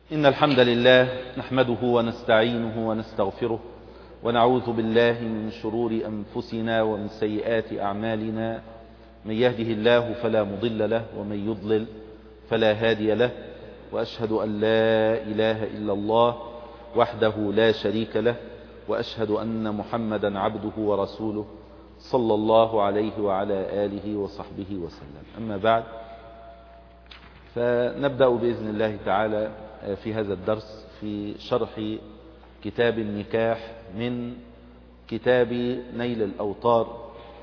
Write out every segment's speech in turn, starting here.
إن الحمد لله نحمده ونستعينه ونستغفره ونعوذ بالله من شرور أنفسنا ومن سيئات أعمالنا. من يهده الله فلا مضل له ومن يضلل فلا هادي له، وأشهد أن لا إله إلا الله وحده لا شريك له، وأشهد أن محمدا عبده ورسوله صلى الله عليه وعلى آله وصحبه وسلم. أما بعد، فنبدأ بإذن الله تعالى في هذا الدرس في شرح كتاب النكاح من كتاب نيل الأوطار.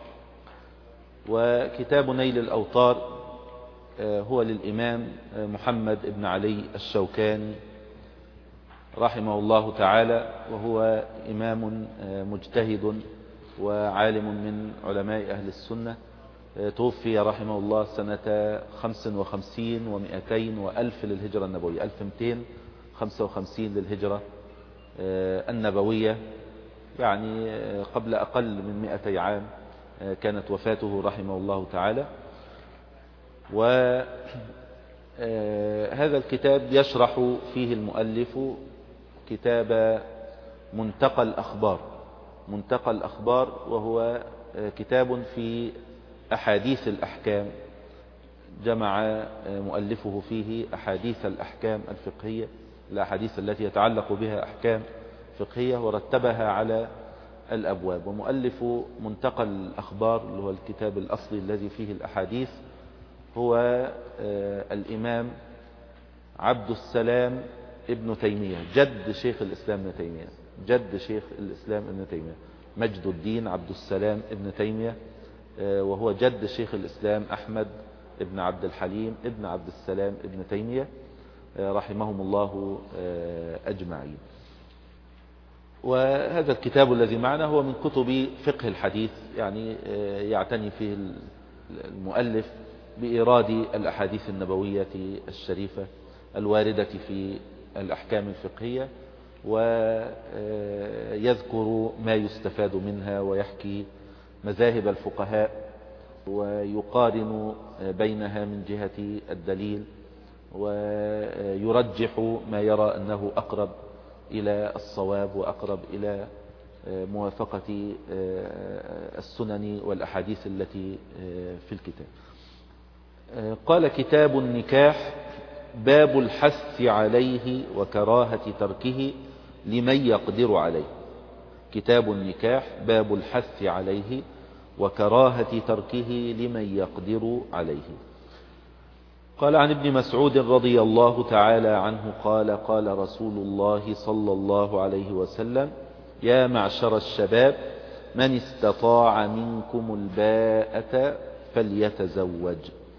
وكتاب نيل الأوطار هو للإمام محمد بن علي الشوكاني رحمه الله تعالى، وهو إمام مجتهد وعالم من علماء أهل السنة. توفي رحمه الله سنة 55 و200 وألف للهجرة النبوية، 1255 للهجرة النبوية، يعني قبل أقل من 200 عام كانت وفاته رحمه الله تعالى. وهذا الكتاب يشرح فيه المؤلف كتاب منتقى الأخبار، وهو كتاب في أحاديث الأحكام. جمع مؤلفه فيه أحاديث الأحكام الفقهية، الأحاديث التي يتعلق بها أحكام فقهية، ورتبها على الأبواب. ومؤلف منتقى الأخبار اللي هو الكتاب الأصلي الذي فيه الأحاديث هو الإمام عبد السلام ابن تيمية، جد شيخ الإسلام ابن تيمية، مجد الدين عبد السلام ابن تيمية، وهو جد شيخ الإسلام أحمد ابن عبد الحليم ابن عبد السلام ابن تيمية رحمهم الله أجمعين. وهذا الكتاب الذي معنا هو من كتب فقه الحديث، يعني يعتني فيه المؤلف بإيراد الأحاديث النبوية الشريفة الواردة في الأحكام الفقهية، ويذكر ما يستفاد منها، ويحكي مذاهب الفقهاء، ويقارن بينها من جهة الدليل، ويرجح ما يرى أنه أقرب إلى الصواب وأقرب إلى موافقة السنن والأحاديث التي في الكتاب. قال: كتاب النكاح، باب الحث عليه وكراهة تركه لمن يقدر عليه. كتاب النكاح باب الحث عليه وكراهة تركه لمن يقدر عليه. قال: عن ابن مسعود رضي الله تعالى عنه قال: قال رسول الله صلى الله عليه وسلم: يا معشر الشباب، من استطاع منكم الباءة فليتزوج،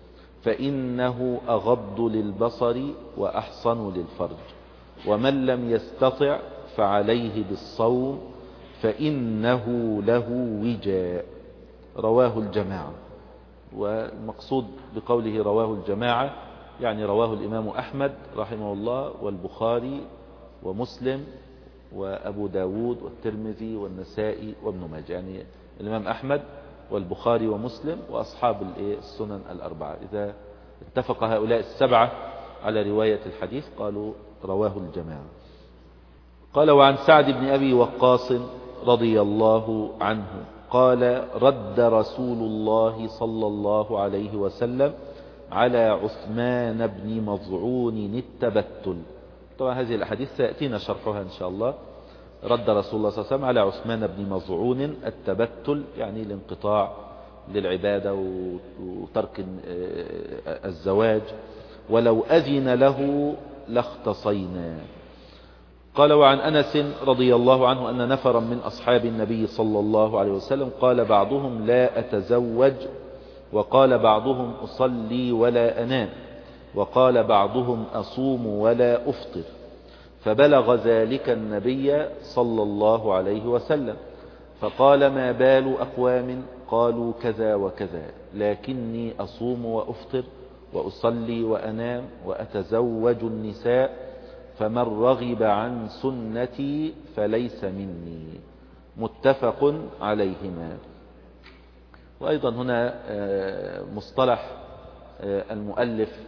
فإنه أغض للبصر وأحصن للفرج، ومن لم يستطع فعليه بالصوم فإنه له وجاء. رواه الجماعة. والمقصود بقوله رواه الجماعة يعني رواه الإمام أحمد رحمه الله، والبخاري ومسلم وأبو داود والترمذي والنسائي وابن ماجه، يعني الإمام أحمد والبخاري ومسلم وأصحاب السنن الأربعة. إذا اتفق هؤلاء السبعة على رواية الحديث قالوا رواه الجماعة. قال: وعن سعد بن أبي وقاص رضي الله عنه قال: رد رسول الله صلى الله عليه وسلم على عثمان بن مظعون التبتل. طبعا هذه الأحاديث سيأتينا شرحها إن شاء الله. رد رسول الله صلى الله عليه وسلم على عثمان بن مظعون التبتل، يعني الانقطاع للعبادة وترك الزواج، ولو أذن له لاختصينا. قال: وعن أنس رضي الله عنه أن نفرا من أصحاب النبي صلى الله عليه وسلم قال بعضهم: لا أتزوج، وقال بعضهم: أصلي ولا أنام، وقال بعضهم: أصوم ولا أفطر. فبلغ ذلك النبي صلى الله عليه وسلم، فقال: ما بال أقوام قالوا كذا وكذا، لكني أصوم وأفطر وأصلي وأنام وأتزوج النساء، فمن رغب عن سنتي فليس مني. متفق عليهما. وأيضا هنا مصطلح المؤلف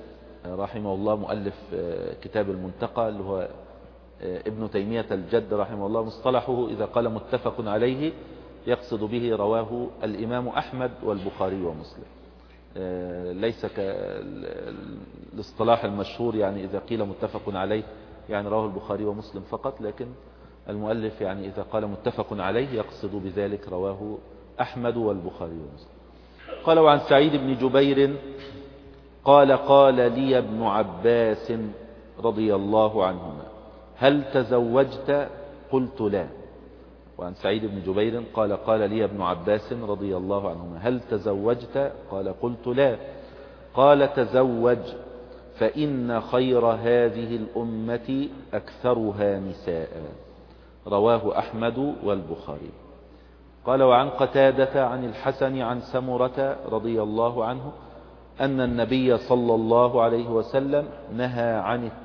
رحمه الله مؤلف كتاب المنتقى اللي هو ابن تيمية الجد رحمه الله، مصطلحه إذا قال متفق عليه يقصد به رواه الإمام أحمد والبخاري ومسلم، ليس كالاصطلاح المشهور يعني إذا قيل متفق عليه يعني رواه البخاري ومسلم فقط، لكن المؤلف يعني إذا قال متفق عليه يقصد بذلك رواه أحمد والبخاري ومسلم. قال وعن سعيد بن جبير قال قال لي ابن عباس رضي الله عنهما هل تزوجت؟ قلت لا. وعن سعيد بن جبير قال قال لي ابن عباس رضي الله عنهما هل تزوجت؟ قال قلت لا. قال تزوج فإن خير هذه الأمة أكثرها نساء، رواه أحمد والبخاري. قال وعن قتادة عن الحسن عن سمرة رضي الله عنه أن النبي صلى الله عليه وسلم نهى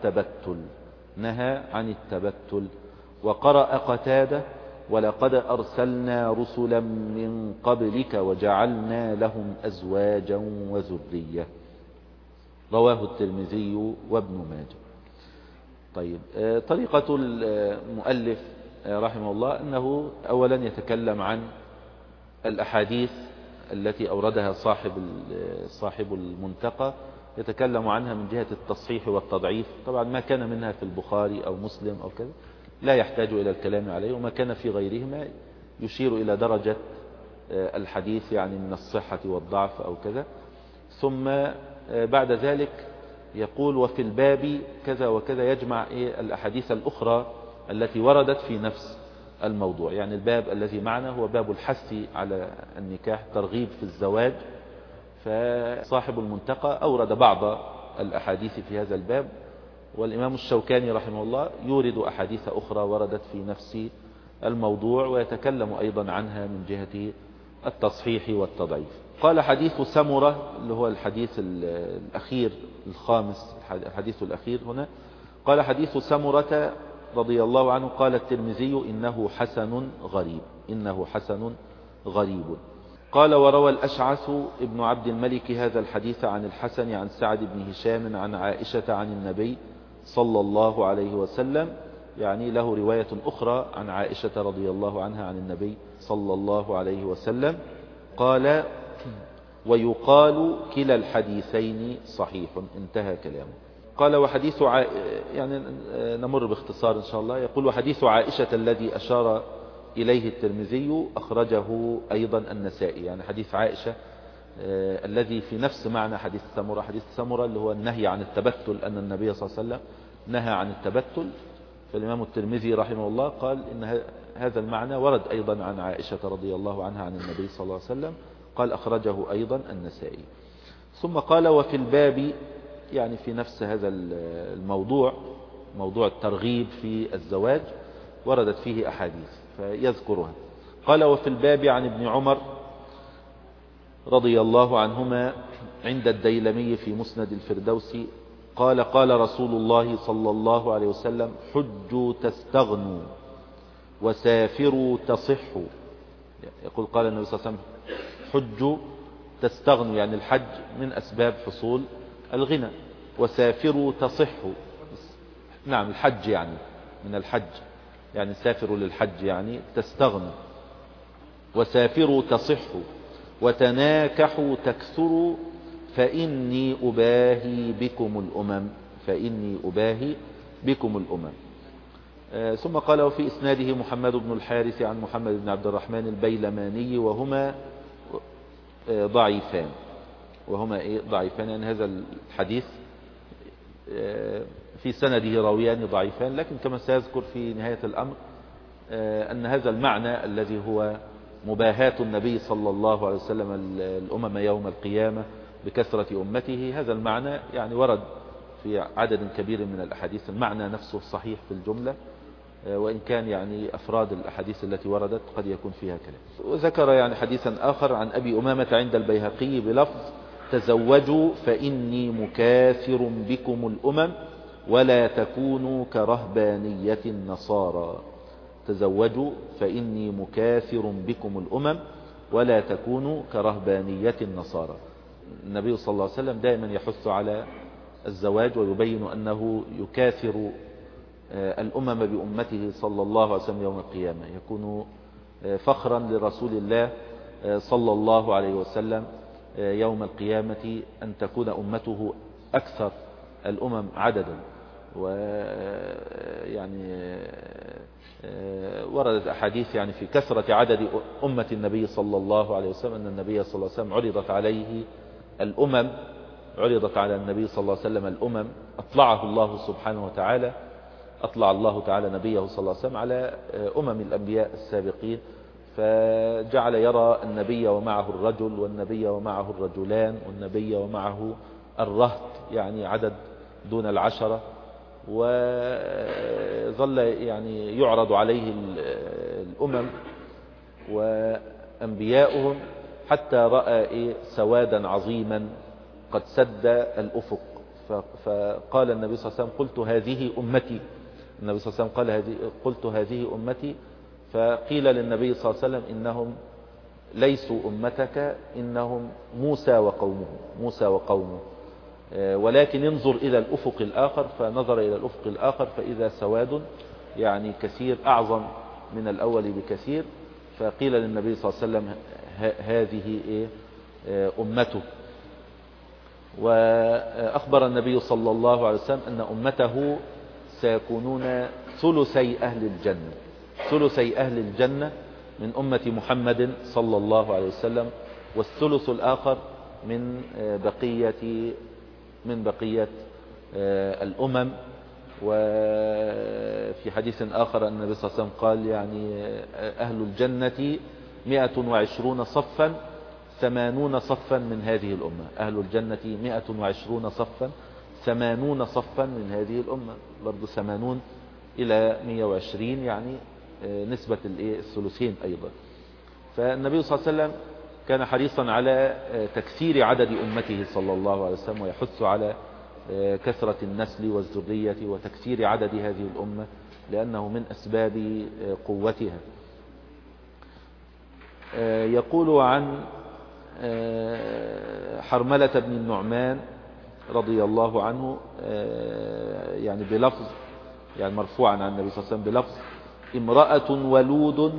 عن التبتل. وقرأ قتادة ولقد أرسلنا رسلا من قبلك وجعلنا لهم أزواجا وذرية، رواه الترمذي وابن ماجه. طيب، طريقة المؤلف رحمه الله أنه أولا يتكلم عن الأحاديث التي أوردها صاحب المنتقى، يتكلم عنها من جهة التصحيح والتضعيف. طبعا ما كان منها في البخاري أو مسلم أو كذا لا يحتاج إلى الكلام عليه، وما كان في غيرهما يشير إلى درجة الحديث يعني من الصحة والضعف أو كذا. ثم بعد ذلك يقول وفي الباب كذا وكذا، يجمع الأحاديث الأخرى التي وردت في نفس الموضوع. يعني الباب الذي معنا هو باب الحث على النكاح، ترغيب في الزواج، فصاحب المنتقى أورد بعض الأحاديث في هذا الباب، والإمام الشوكاني رحمه الله يورد أحاديث أخرى وردت في نفس الموضوع ويتكلم أيضا عنها من جهة التصحيح والتضعيف. قال حديث سمرة اللي هو الحديث الأخير الخامس، الحديث الأخير هنا، قال حديث سمرة رضي الله عنه قال الترمذي إنه حسن غريب. قال وروى الأشعث ابن عبد الملك هذا الحديث عن الحسن عن سعد بن هشام عن عائشة عن النبي صلى الله عليه وسلم، يعني له رواية أخرى عن عائشة رضي الله عنها عن النبي صلى الله عليه وسلم. قال ويقال كلا الحديثين صحيح، انتهى كلامه. قال وحديث يعني نمر باختصار إن شاء الله. يقول وحديث عائشة الذي أشار إليه الترمذي أخرجه أيضا النسائي، يعني حديث عائشة الذي في نفس معنى حديث سمرة. حديث سمرة اللي هو النهي عن التبتل، أن النبي صلى الله عليه وسلم نهى عن التبتل، فالإمام الترمذي رحمه الله قال إن هذا المعنى ورد أيضا عن عائشة رضي الله عنها عن النبي صلى الله عليه وسلم، قال أخرجه أيضا النسائي. ثم قال وفي الباب، يعني في نفس هذا الموضوع، موضوع الترغيب في الزواج، وردت فيه أحاديث فيذكرها. قال وفي الباب عن ابن عمر رضي الله عنهما عند الديلمي في مسند الفردوسي قال قال رسول الله صلى الله عليه وسلم حجوا تستغنوا وسافروا تصحوا. يقول قال النبي صلى الله عليه وسلم حجوا تستغنوا، يعني الحج من أسباب حصول الغنى، وسافروا تصحوا، نعم الحج يعني من الحج، يعني سافروا للحج يعني تستغنوا، وسافروا تصحوا، وتناكحوا تكثروا فإني أباهي بكم الأمم. ثم قال وفي إسناده محمد بن الحارث عن محمد بن عبد الرحمن البيلماني وهما ضعيفان، يعني هذا الحديث في سنده راويان ضعيفان، لكن كما سيذكر في نهاية الأمر أن هذا المعنى الذي هو مباهاة النبي صلى الله عليه وسلم الأمم يوم القيامة بكثرة أمته، هذا المعنى يعني ورد في عدد كبير من الأحاديث، المعنى نفسه صحيح في الجملة، وإن كان يعني أفراد الأحاديث التي وردت قد يكون فيها كلام. وذكر يعني حديثا آخر عن أبي أمامة عند البيهقي بلفظ تزوجوا فإني مكاثر بكم الأمم ولا تكونوا كرهبانية النصارى. تزوجوا فإني مكاثر بكم الأمم ولا تكونوا كرهبانية النصارى. النبي صلى الله عليه وسلم دائما يحث على الزواج، ويبين أنه يكاثر الأمم بأمته صلى الله عليه وسلم يوم القيامة، يكون فخرا لرسول الله صلى الله عليه وسلم يوم القيامة أن تكون أمته أكثر الأمم عددا. ويعني وردت أحاديث يعني في كثرة عدد أمة النبي صلى الله عليه وسلم، أن النبي صلى الله عليه وسلم عرضت عليه الأمم، عرضت على النبي صلى الله عليه وسلم الأمم، أطلع الله تعالى نبيه صلى الله عليه وسلم على أمم الأنبياء السابقين، فجعل يرى النبي ومعه الرجل، والنبي ومعه الرجلان، والنبي ومعه الرهط، يعني عدد دون العشرة، وظل يعني يعرض عليه الأمم وأنبياؤهم حتى رأى سوادا عظيما قد سد الأفق، فقال النبي صلى الله عليه وسلم قلت هذه أمتي. النبي صلى الله عليه وسلم قال قلت هذه أمتي، فقيل للنبي صلى الله عليه وسلم إنهم ليسوا أمتك، إنهم موسى وقومه، ولكن انظر إلى الأفق الآخر، فنظر إلى الأفق الآخر فإذا سواد يعني كثير أعظم من الأول بكثير، فقيل للنبي صلى الله عليه وسلم هذه أمته. وأخبر النبي صلى الله عليه وسلم أن أمته سيكونون ثلثي أهل الجنة من أمة محمد صلى الله عليه وسلم، والثلث الآخر من بقية الأمم. وفي حديث آخر أن النبي صلى الله عليه وسلم قال يعني أهل الجنة 120 صفا 80 صفا من هذه الأمة، أهل الجنة 120 صفا 80 صفا من هذه الأمة، برضو 80 إلى 120 يعني نسبة الثلثين أيضا. فالنبي صلى الله عليه وسلم كان حريصا على تكثير عدد أمته صلى الله عليه وسلم، ويحث على كثرة النسل والذرية وتكثير عدد هذه الأمة، لأنه من أسباب قوتها. يقول عن حرملة بن النعمان رضي الله عنه يعني بلفظ، يعني مرفوعا عن النبي صلى الله عليه وسلم بلفظ: امرأة ولود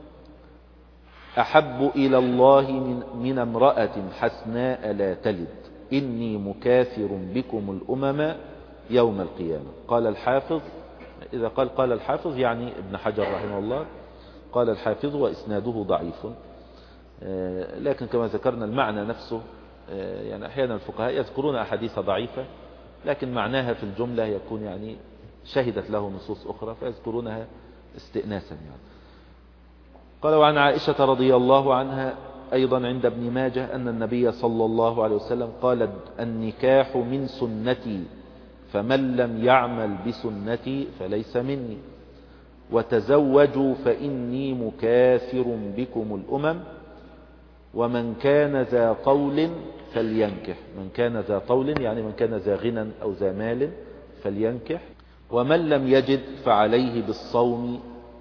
أحب إلى الله من امرأة حسناء لا تلد، إني مكاثر بكم الأمم يوم القيامة. قال الحافظ، إذا قال الحافظ يعني ابن حجر رحمه الله، قال الحافظ وإسناده ضعيف، لكن كما ذكرنا المعنى نفسه يعني أحيانا الفقهاء يذكرون أحاديث ضعيفة لكن معناها في الجملة يكون يعني شهدت له نصوص أخرى فيذكرونها استئناسا يعني. قال وعن عائشة رضي الله عنها أيضا عند ابن ماجه أن النبي صلى الله عليه وسلم قال: النكاح من سنتي، فمن لم يعمل بسنتي فليس مني، وتزوجوا فإني مكاثر بكم الأمم، ومن كان ذا طول فلينكح. من كان ذا طول يعني من كان ذا غنى أو ذا مال فلينكح، ومن لم يجد فعليه بالصوم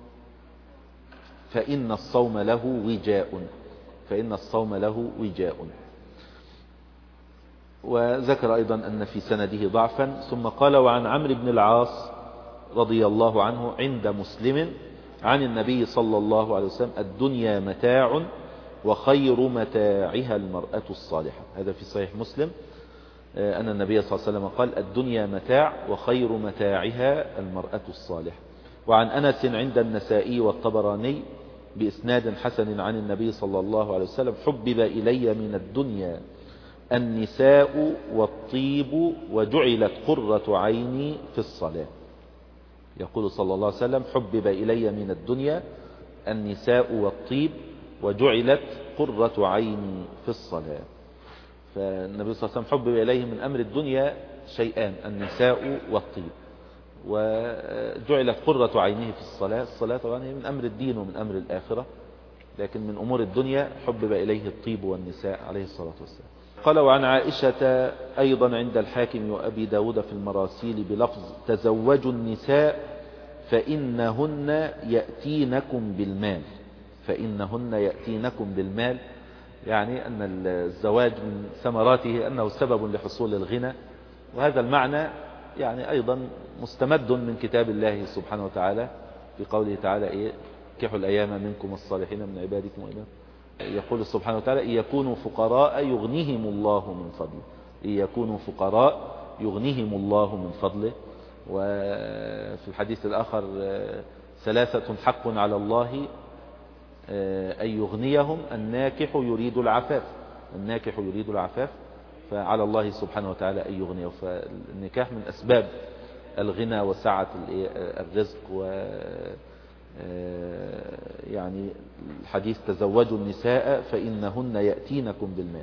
فإن الصوم له وجاء. وذكر أيضا أن في سنده ضعفا. ثم قال وعن عمرو بن العاص رضي الله عنه عند مسلم عن النبي صلى الله عليه وسلم: الدنيا متاع وخير متاعها المرأة الصالحة. هذا في صحيح مسلم أن النبي صلى الله عليه وسلم قال: الدنيا متاع وخير متاعها المرأة الصالحة. وعن أنس عند النسائي والطبراني بإسناد حسن عن النبي صلى الله عليه وسلم: حبب إلي من الدنيا النساء والطيب وجعلت قرة عيني في الصلاة. يقول صلى الله عليه وسلم: حبب إلي من الدنيا النساء والطيب وجعلت قرة عيني في الصلاة. فالنبي صلى الله عليه وسلم حبب إليه من أمر الدنيا شيئان: النساء والطيب، وجعلت قرة عينه في الصلاة. الصلاة طبعا من أمر الدين ومن أمر الآخرة، لكن من أمور الدنيا حبب إليه الطيب والنساء عليه الصلاة والسلام. قال وعن عائشة أيضا عند الحاكم وأبي داود في المراسيل بلفظ: تزوجوا النساء فإنهن يأتينكم بالمال. يعني أن الزواج من ثمراته أنه سبب لحصول الغنى وهذا المعنى يعني أيضا مستمد من كتاب الله سبحانه وتعالى في قوله تعالى كحوا الأيام منكم الصالحين من عبادكم وإمام. يقول سبحانه وتعالى إن يكونوا فقراء يغنيهم الله من فضله، إن يكونوا فقراء يغنيهم الله من فضله. وفي الحديث الآخر ثلاثة حق على الله أن يغنيهم، الناكح يريد العفاف، الناكح يريد العفاف، فعلى الله سبحانه وتعالى أن يغنيه. فالنكاح من أسباب الغنى وسعة الرزق. و يعني الحديث تزوجوا النساء فإنهن يأتينكم بالمال.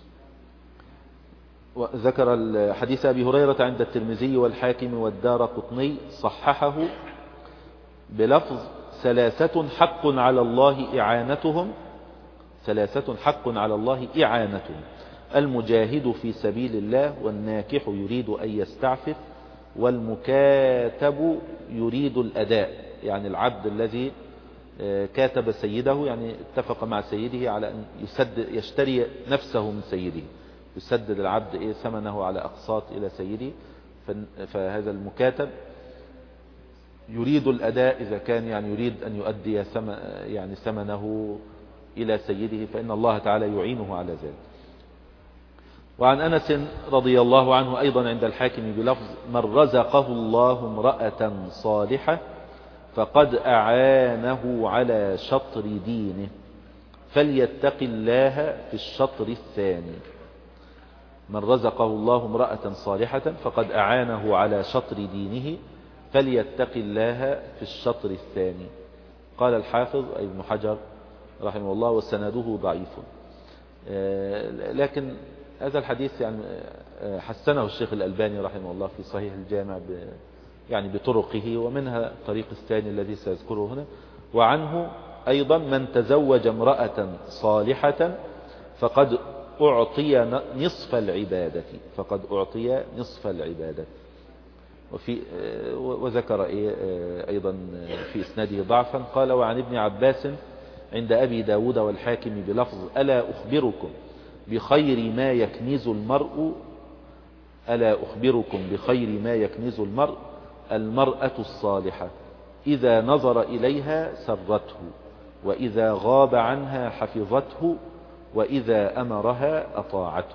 وذكر الحديث أبي هريرة عند الترمذي والحاكم والدارقطني صححه بلفظ ثلاثة حق على الله إعانتهم، ثلاثة حق على الله إعانتهم، المجاهد في سبيل الله، والناكح يريد أن يستعفف، والمكاتب يريد الأداء، يعني العبد الذي كاتب سيده، يعني اتفق مع سيده على أن يشتري نفسه من سيده، يسدد العبد ثمنه على أقساط إلى سيده. فهذا المكاتب يريد الأداء إذا كان يعني يريد أن يؤدي يعني ثمنه إلى سيده، فإن الله تعالى يعينه على ذلك. وعن أنس رضي الله عنه أيضا عند الحاكم بلفظ من رزقه الله امرأة صالحة فقد أعانه على شطر دينه فليتق الله في الشطر الثاني. من رزقه الله امرأة صالحة فقد أعانه على شطر دينه فليتق الله في الشطر الثاني. قال الحافظ ابن حجر رحمه الله وسنده ضعيف، لكن هذا الحديث يعني حسنه الشيخ الألباني رحمه الله في صحيح الجامع يعني بطرقه، ومنها الطريق الثاني الذي سأذكره هنا. وعنه أيضا من تزوج امرأة صالحة فقد أعطي نصف العبادة، فقد أعطي نصف العبادة. وذكر أيضا في إسناده ضعفا. قال وعن ابن عباس عند أبي داود والحاكم بلفظ ألا أخبركم بخير ما يكنز المرء، ألا أخبركم بخير ما يكنز المرء، المرأة الصالحة إذا نظر إليها سرته، وإذا غاب عنها حفظته، وإذا أمرها أطاعته.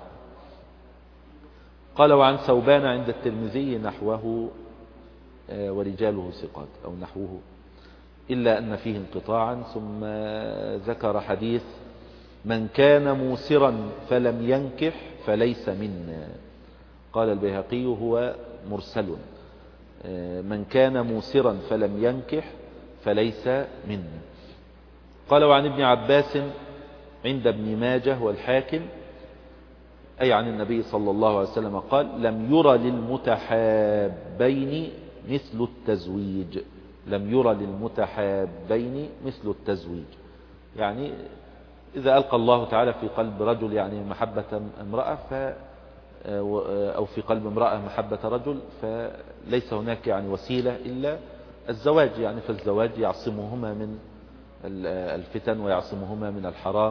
قال وعن ثوبان عند الترمذي نحوه ورجاله ثقات أو نحوه، إلا أن فيه انقطاعا. ثم ذكر حديث من كان موسرا فلم ينكح فليس منا. قال البيهقي هو مرسل، من كان موسرا فلم ينكح فليس منا. قال وعن ابن عباس عند ابن ماجه والحاكم أي عن النبي صلى الله عليه وسلم قال لم يرى للمتحابين مثل التزويج، لم يرى للمتحابين مثل التزويج. يعني إذا ألقى الله تعالى في قلب رجل يعني محبة امرأة أو في قلب امرأة محبة رجل، فليس هناك يعني وسيلة إلا الزواج، يعني فالزواج يعصمهما من الفتن ويعصمهما من الحرام،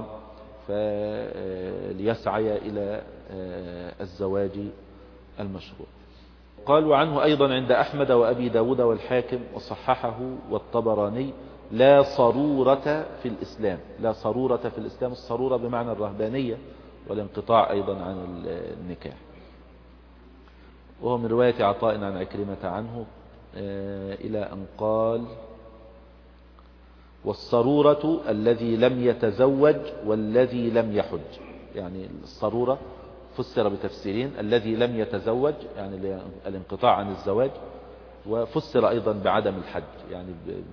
فليسعي إلى الزواج المشروع. قالوا عنه أيضا عند أحمد وأبي داود والحاكم وصححه والطبراني لا صرورة في الإسلام، لا صرورة في الإسلام، الصرورة بمعنى الرهبانية والانقطاع أيضا عن النكاح. وهو من رواية عطاء عن عكرمة عنه إلى أن قال والصرورة الذي لم يتزوج والذي لم يحج. يعني الصرورة فسر بتفسيرين، الذي لم يتزوج يعني الانقطاع عن الزواج، وفسر أيضا بعدم الحج يعني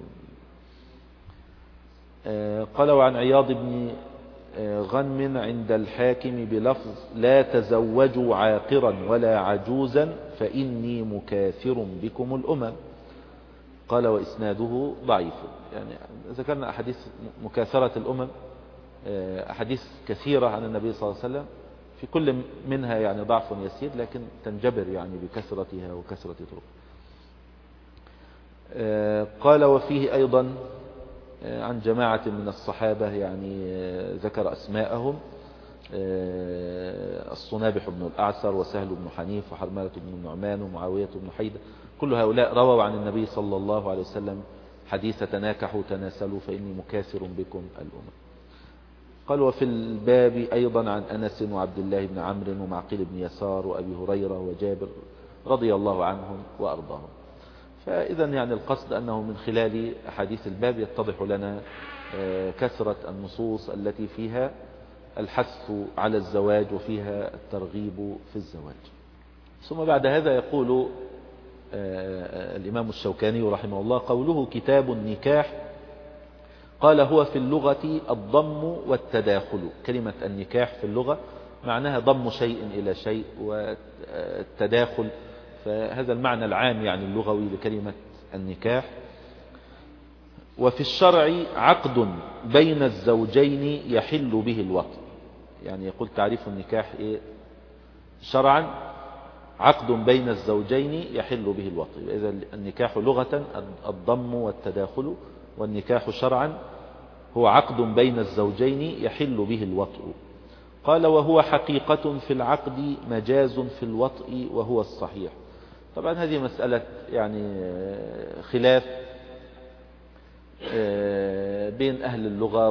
قال وعن عياض بن غنم عند الحاكم بلفظ لا تزوجوا عاقرا ولا عجوزا فإني مكاثر بكم الأمم. قال وإسناده ضعيف. يعني ذكرنا أحاديث مكاثرة الأمم، أحاديث كثيرة عن النبي صلى الله عليه وسلم، في كل منها يعني ضعف يسير لكن تنجبر يعني بكثرتها وكثرة طرق. قال وفيه أيضا عن جماعة من الصحابة يعني ذكر أسماءهم الصنابح بن الأعسر وسهل بن حنيف وحرملة بن النعمان ومعاوية بن حيدة، كل هؤلاء رووا عن النبي صلى الله عليه وسلم حديث تناكحوا تناسلوا فإني مكاثر بكم الأمم. قال وفي الباب أيضا عن أنس وعبد الله بن عمرو ومعقل بن يسار وأبي هريرة وجابر رضي الله عنهم وأرضاهم. فإذا يعني القصد أنه من خلال حديث الباب يتضح لنا كثرة النصوص التي فيها الحث على الزواج وفيها الترغيب في الزواج. ثم بعد هذا يقول الإمام الشوكاني رحمه الله قوله كتاب النكاح، قال هو في اللغة الضم والتداخل. كلمة النكاح في اللغة معناها ضم شيء إلى شيء والتداخل، فهذا المعنى العام يعني اللغوي لكلمة النكاح. وفي الشرع عقد بين الزوجين يحل به الوطء. يعني يقول تعريف النكاح إيه شرعا؟ عقد بين الزوجين يحل به الوطء. إذا النكاح لغة الضم والتداخل، والنكاح شرعا هو عقد بين الزوجين يحل به الوطء. قال وهو حقيقة في العقد مجاز في الوطء وهو الصحيح. طبعا هذه مسألة يعني خلاف بين أهل اللغة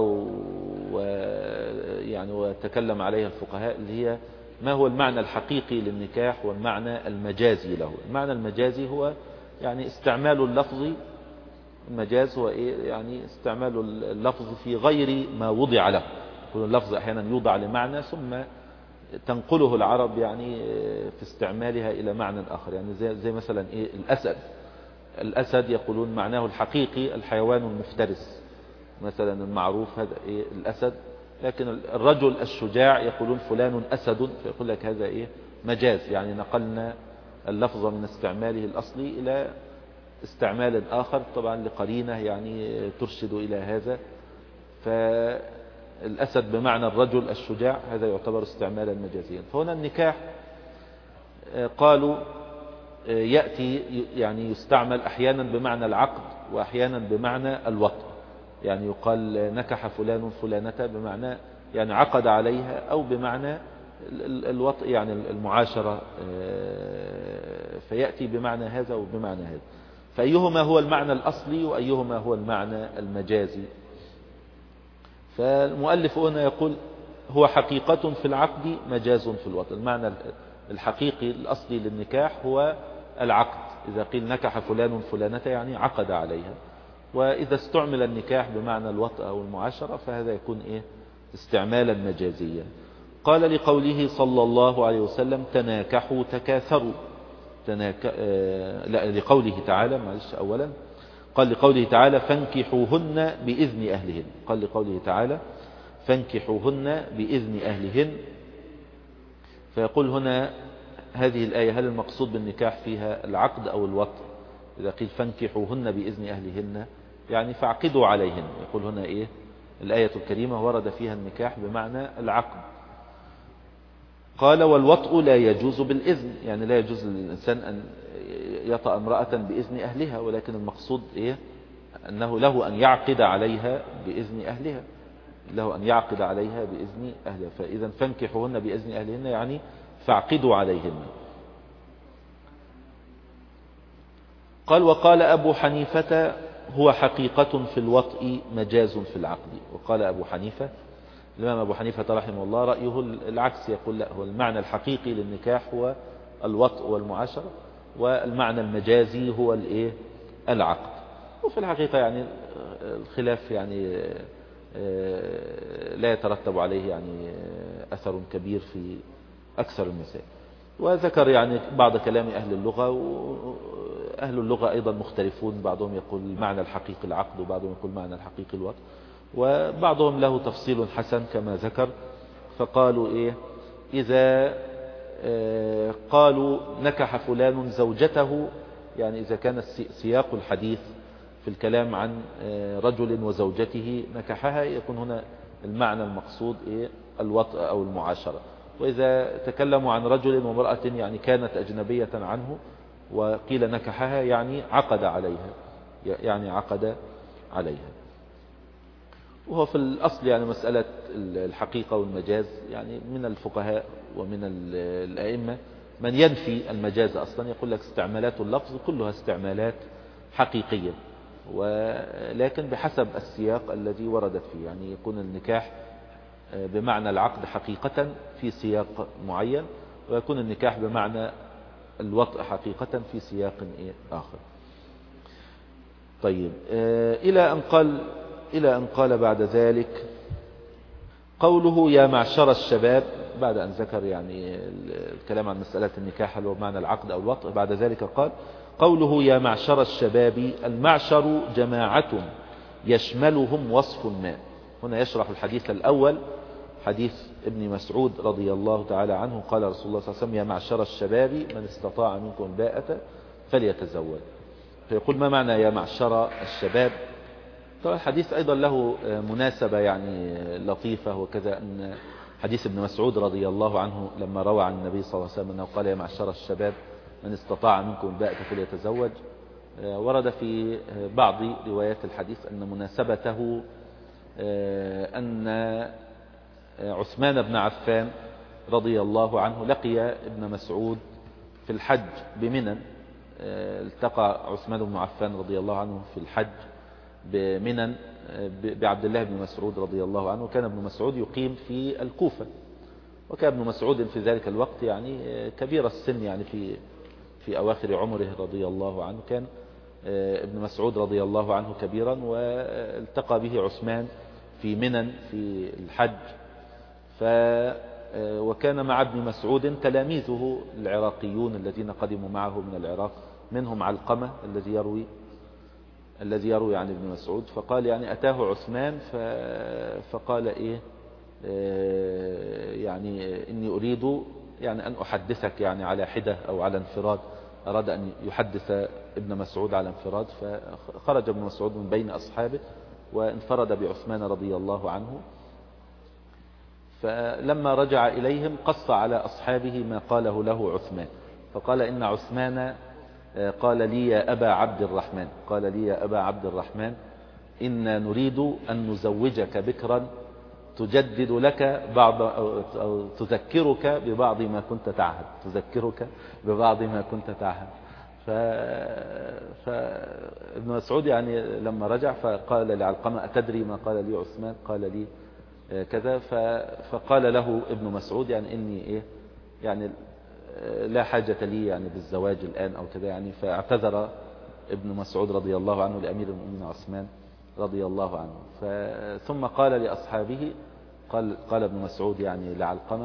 ويعني وتكلم عليها الفقهاء، اللي هي ما هو المعنى الحقيقي للنكاح والمعنى المجازي له. المعنى المجازي هو يعني استعمال اللفظ، المجاز هو إيه؟ يعني استعمال اللفظ في غير ما وضع له. يكون اللفظ أحيانا يوضع لمعنى ثم تنقله العرب يعني في استعمالها إلى معنى آخر. يعني زي مثلا إيه الأسد. الأسد يقولون معناه الحقيقي الحيوان المفترس مثلا المعروف، هذا إيه الأسد. لكن الرجل الشجاع يقولون فلان أسد، فيقول لك هذا إيه مجاز، يعني نقلنا اللفظ من استعماله الأصلي إلى استعمال آخر طبعا لقرينة يعني ترشد إلى هذا. فالأسد بمعنى الرجل الشجاع هذا يعتبر استعمالا مجازيا. فهنا النكاح قالوا يأتي يعني يستعمل أحيانا بمعنى العقد وأحيانا بمعنى الوطء. يعني يقال نكح فلان فلانة بمعنى يعني عقد عليها، أو بمعنى الوطء يعني المعاشرة، فيأتي بمعنى هذا وبمعنى هذا. فأيهما هو المعنى الأصلي وأيهما هو المعنى المجازي؟ فالمؤلف هنا يقول هو حقيقة في العقد مجاز في الوطء. المعنى الحقيقي الأصلي للنكاح هو العقد. إذا قيل نكح فلان فلانة يعني عقد عليها. وإذا استعمل النكاح بمعنى الوطء أو المعاشرة فهذا يكون إيه استعمالا مجازيا. قال لقوله صلى الله عليه وسلم تناكحوا تكاثروا. لا لقوله تعالى معلش أولا قال لقوله تعالى فانكحوهن بإذن أهلهن. قال لقوله تعالى فانكحوهن بإذن أهلهن. فيقول هنا هذه الآية هل المقصود بالنكاح فيها العقد أو الوطء؟ إذا قيل فانكحوهن بإذن أهلهن يعني فاعقدوا عليهن. يقول هنا إيه الآية الكريمة ورد فيها النكاح بمعنى العقد. قال والوطء لا يجوز بالإذن، يعني لا يجوز للإنسان أن يطأ امرأة بإذن أهلها، ولكن المقصود إيه أنه له أن يعقد عليها بإذن أهلها، له أن يعقد عليها بإذن أهلها. فإذا فانكحوهن بإذن أهلهن يعني فاعقدوا عليهن. قال وقال أبو حنيفة هو حقيقة في الوطء مجاز في العقد. وقال أبو حنيفة الإمام أبو حنيفة رحمه الله رأيه العكس، يقول لا هو المعنى الحقيقي للنكاح هو الوطء والمعاشرة، والمعنى المجازي هو الايه العقد. وفي الحقيقة يعني الخلاف يعني لا يترتب عليه يعني أثر كبير في أكثر المسائل. وذكر يعني بعض كلام أهل اللغة، وأهل اللغة أيضا مختلفون، بعضهم يقول المعنى الحقيقي العقد وبعضهم يقول المعنى الحقيقي الوطء، وبعضهم له تفصيل حسن كما ذكر. فقالوا إيه إذا قالوا نكح فلان زوجته، يعني إذا كان سياق الحديث في الكلام عن رجل وزوجته نكحها يكون هنا المعنى المقصود إيه الوطء أو المعاشرة. وإذا تكلموا عن رجل وامرأة يعني كانت أجنبية عنه وقيل نكحها يعني عقد عليها، يعني عقد عليها. وهو في الأصل يعني مسألة الحقيقة والمجاز يعني من الفقهاء ومن الأئمة من ينفي المجاز أصلا، يقول لك استعمالات اللفظ كلها استعمالات حقيقية، ولكن بحسب السياق الذي وردت فيه، يعني يكون النكاح بمعنى العقد حقيقة في سياق معين، ويكون النكاح بمعنى الوطء حقيقة في سياق آخر. طيب، إلى أن قال بعد ذلك قوله يا معشر الشباب، بعد أن ذكر يعني الكلام عن مسألة النكاح هل هو بمعنى العقد أو الوطء، بعد ذلك قال قوله يا معشر الشباب، المعشر جماعة يشملهم وصف ما. هنا يشرح الحديث الأول، حديث ابن مسعود رضي الله تعالى عنه، قال رسول الله صلى الله عليه وسلم يا معشر الشباب من استطاع منكم الباءة فليتزوج. فيقول ما معنى يا معشر الشباب؟ طبعا الحديث أيضا له مناسبة يعني لطيفة، وكذا أن حديث ابن مسعود رضي الله عنه لما روى عن النبي صلى الله عليه وسلم أنه قال يا معشر الشباب من استطاع منكم الباءة فليتزوج، ورد في بعض روايات الحديث أن مناسبته أن عثمان بن عفان رضي الله عنه لقي ابن مسعود في الحج بمنى. التقى عثمان بن عفان رضي الله عنه في الحج بمنى بعبد الله بن مسعود رضي الله عنه. كان ابن مسعود يقيم في الكوفة، وكان ابن مسعود في ذلك الوقت يعني كبير السن، يعني في أواخر عمره رضي الله عنه. كان ابن مسعود رضي الله عنه كبيرا، والتقى به عثمان في منى في الحج. وكان مع ابن مسعود تلاميذه العراقيون الذين قدموا معه من العراق، منهم علقمة الذي يروي عن ابن مسعود. فقال يعني أتاه عثمان فقال يعني إني أريد يعني أن أحدثك يعني على حدة أو على انفراد. أراد أن يحدث ابن مسعود على انفراد، فخرج ابن مسعود من بين أصحابه وانفرد بعثمان رضي الله عنه. فلما رجع إليهم قص على أصحابه ما قاله له عثمان، فقال إن عثمان قال لي يا أبا عبد الرحمن إنا نريد أن نزوجك بكرا تجدد لك بعض أو تذكرك ببعض ما كنت تعهد. فابن مسعود يعني لما رجع فقال لعلقمة أتدري ما قال لي عثمان؟ قال لي كذا. فقال له ابن مسعود يعني إني يعني لا حاجة لي يعني بالزواج الآن أو كذا يعني. فاعتذر ابن مسعود رضي الله عنه لأمير المؤمنين عثمان رضي الله عنه. ثم قال لأصحابه، قال ابن مسعود يعني لعلقمة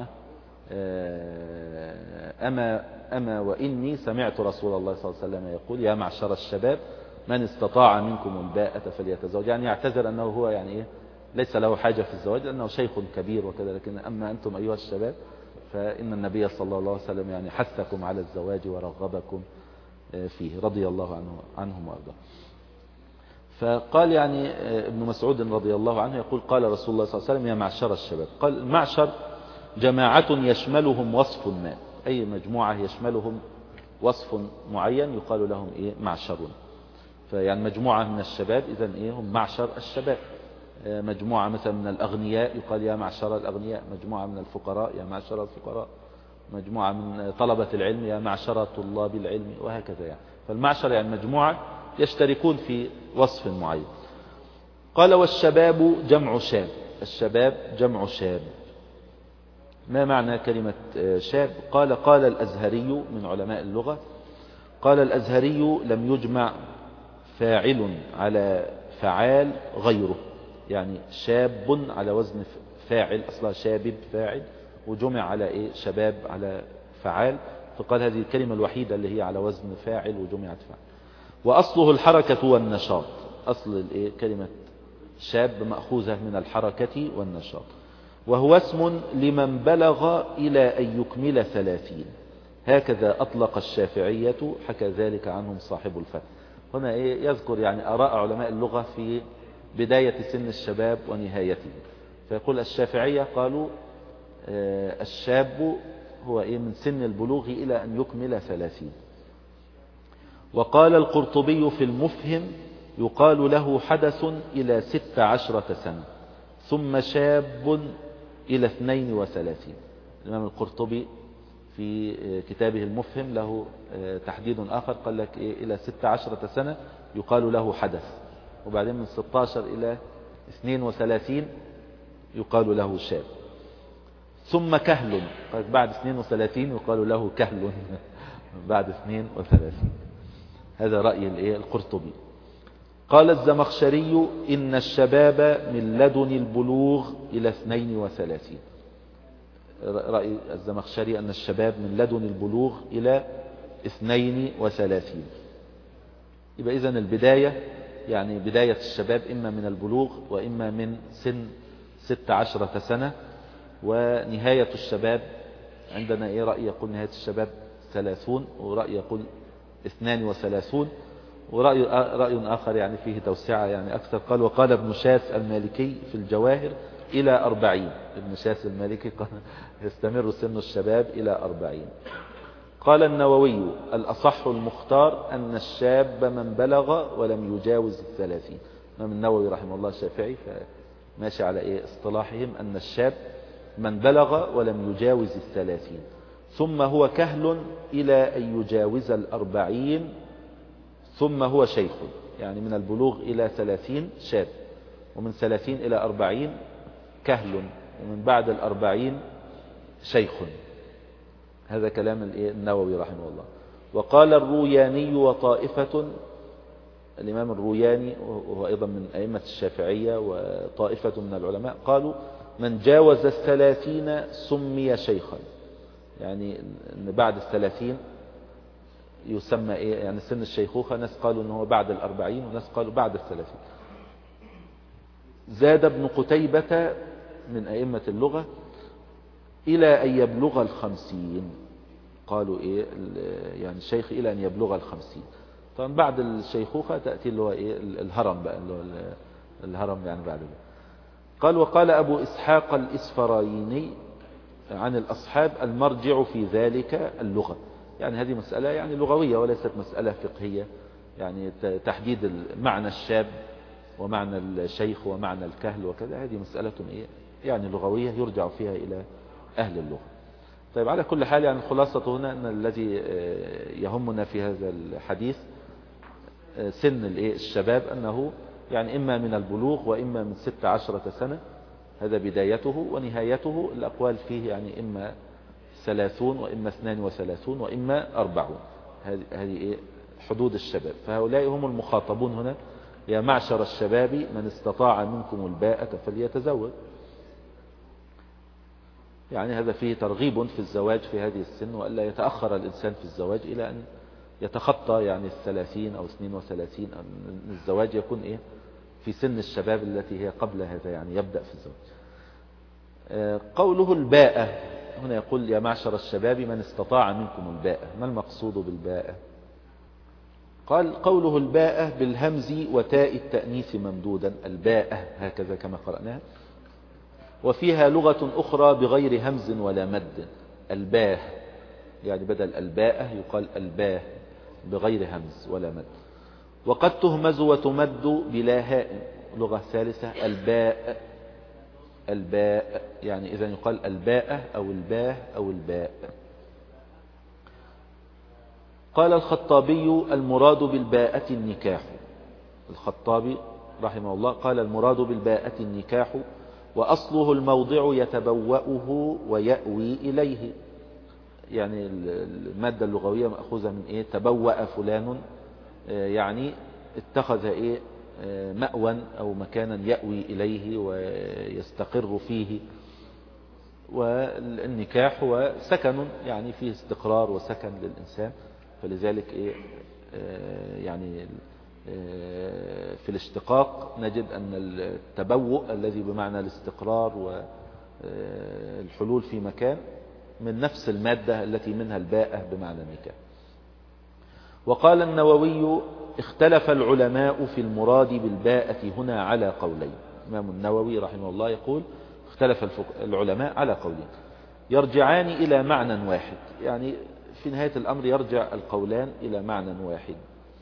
أما وإني سمعت رسول الله صلى الله عليه وسلم يقول يا معشر الشباب من استطاع منكم الباءة فليتزوج. يعني يعتذر أنه هو يعني ليس له حاجة في الزواج لأنه شيخ كبير وكذا، لكن أما أنتم أيها الشباب فإن النبي صلى الله عليه وسلم يعني حثكم على الزواج ورغبكم فيه رضي الله عنهم وأرضاه. فقال يعني ابن مسعود رضي الله عنه يقول قال رسول الله صلى الله عليه وسلم يا معشر الشباب. قال المعشر جماعة يشملهم وصف ما، أي مجموعة يشملهم وصف معين يقال لهم معشرون. فيعني مجموعة من الشباب إذن هم معشر الشباب. مجموعة مثلا من الأغنياء يقال يا معشر الأغنياء، مجموعة من الفقراء يا معشر الفقراء، مجموعة من طلبة العلم يا معشر طلاب العلم، وهكذا يعني. فالمعشر يعني مجموعة يشتركون في وصف معين. قال والشباب جمع شاب، الشباب جمع شاب. ما معنى كلمة شاب؟ قال الأزهري من علماء اللغة، قال الأزهري لم يجمع فاعل على فعال غيره، يعني شاب على وزن فاعل، أصلا شابب فاعل، وجمع على شباب على فعال، فقال هذه الكلمة الوحيدة اللي هي على وزن فاعل وجمعت فاعل. وأصله الحركة والنشاط، أصل كلمة شاب مأخوذة من الحركة والنشاط. وهو اسم لمن بلغ إلى أن يكمل 30، هكذا أطلق الشافعية، حكى ذلك عنهم صاحب الفتح. هنا يذكر يعني آراء علماء اللغة في بداية سن الشباب ونهايته. فيقول الشافعية قالوا الشاب هو من سن البلوغ إلى أن يكمل 30. وقال القرطبي في المفهم يقال له حدث إلى 16 سنة، ثم شاب إلى 32. الإمام القرطبي في كتابه المفهم له تحديد آخر، قال لك إلى 16 سنة يقال له حدث، وبعدين من 16 إلى 32 يقال له شاب، ثم كهل، بعد 32 يقال له كهل بعد 32. هذا رأي القرطبي. قال الزمخشري إن الشباب من لدن البلوغ إلى 32. رأي الزمخشري أن الشباب من لدن البلوغ إلى 32. يبقى إذن البداية يعني بداية الشباب إما من البلوغ وإما من سن 16 سنة، ونهاية الشباب عندنا رأي يقول نهاية الشباب 30، ورأي يقول 32، ورأي آخر يعني فيه توسعة يعني أكثر، قال وقال ابن شاس المالكي في الجواهر إلى 40. ابن شاس المالكي قال يستمر سن الشباب إلى 40. قال النووي الأصح المختار أن الشاب من بلغ ولم يجاوز 30. الإمام النووي رحمه الله الشافعي فماشي على اصطلاحهم أن الشاب من بلغ ولم يجاوز 30، ثم هو كهل إلى أن يجاوز 40، ثم هو شيخ. يعني من البلوغ إلى 30 شاب، ومن 30 إلى 40 كهل، ومن بعد 40 شيخ. هذا كلام النووي رحمه الله. وقال الروياني وطائفة، الإمام الروياني وهو أيضا من أئمة الشافعية وطائفة من العلماء، قالوا من جاوز 30 سمي شيخا، يعني بعد 30 يسمى يعني سن الشيخوخة. ناس قالوا أنه بعد 40 وناس قالوا بعد 30. زاد ابن قتيبة من أئمة اللغة إلى أن يبلغ 50. قالوا يعني الشيخ إلى أن يبلغ 50. طبعا بعد الشيخوخة تأتي اللي هو الهرم بقى، اللي هو الهرم يعني بعد ده. قال وقال أبو إسحاق الإسفرايني عن الأصحاب المرجع في ذلك اللغة. يعني هذه مسألة يعني لغوية وليست مسألة فقهية، يعني تحديد معنى الشاب ومعنى الشيخ ومعنى الكهل وكذا، هذه مسألة يعني لغوية يرجع فيها إلى أهل اللغة. طيب على كل حال يعني الخلاصة هنا أن الذي يهمنا في هذا الحديث سن الشباب، أنه يعني إما من البلوغ وإما من 16 سنة، هذا بدايته، ونهايته الأقوال فيه يعني إما 30 وإما 32 وإما 40. هذه حدود الشباب. فهؤلاء هم المخاطبون هنا: يا معشر الشباب من استطاع منكم الباءة فليتزوج. يعني هذا فيه ترغيب في الزواج في هذه السن، وألا يتأخر الإنسان في الزواج إلى أن يتخطى يعني 30 أو 32. الزواج يكون في سن الشباب التي هي قبل هذا، يعني يبدأ في الزواج. قوله الباءة هنا، يقول يا معشر الشباب من استطاع منكم الباءة. ما المقصود بالباءة؟ قال قوله الباءة بالهمز وتاء التأنيث ممدودا، الباءة هكذا كما قرأناها. وفيها لغة أخرى بغير همز ولا مد، الباه، يعني بدل الباءة يقال الباه بغير همز ولا مد. وقد تهمز وتمد بلا هاء، لغة ثالثة الباء، الباء، يعني إذا يقال الباءة أو الباه أو الباء. قال الخطابي المراد بالباءة النكاح. الخطابي رحمه الله قال المراد بالباءة النكاح، وأصله الموضع يتبوأه ويأوي إليه. يعني المادة اللغوية مأخوذة من تبوأ فلان، يعني اتخذ مأوى أو مكانا يأوي إليه ويستقر فيه. والنكاح هو سكن، يعني فيه استقرار وسكن للإنسان. فلذلك يعني في الاشتقاق نجد أن التبوء الذي بمعنى الاستقرار والحلول في مكان من نفس المادة التي منها الباءة بمعنى النكاح. وقال النووي اختلف العلماء في المراد بالباءة هنا على قولين. الإمام النووي رحمه الله يقول اختلف العلماء على قولين يرجعان إلى معنى واحد، يعني في نهاية الأمر يرجع القولان إلى معنى واحد.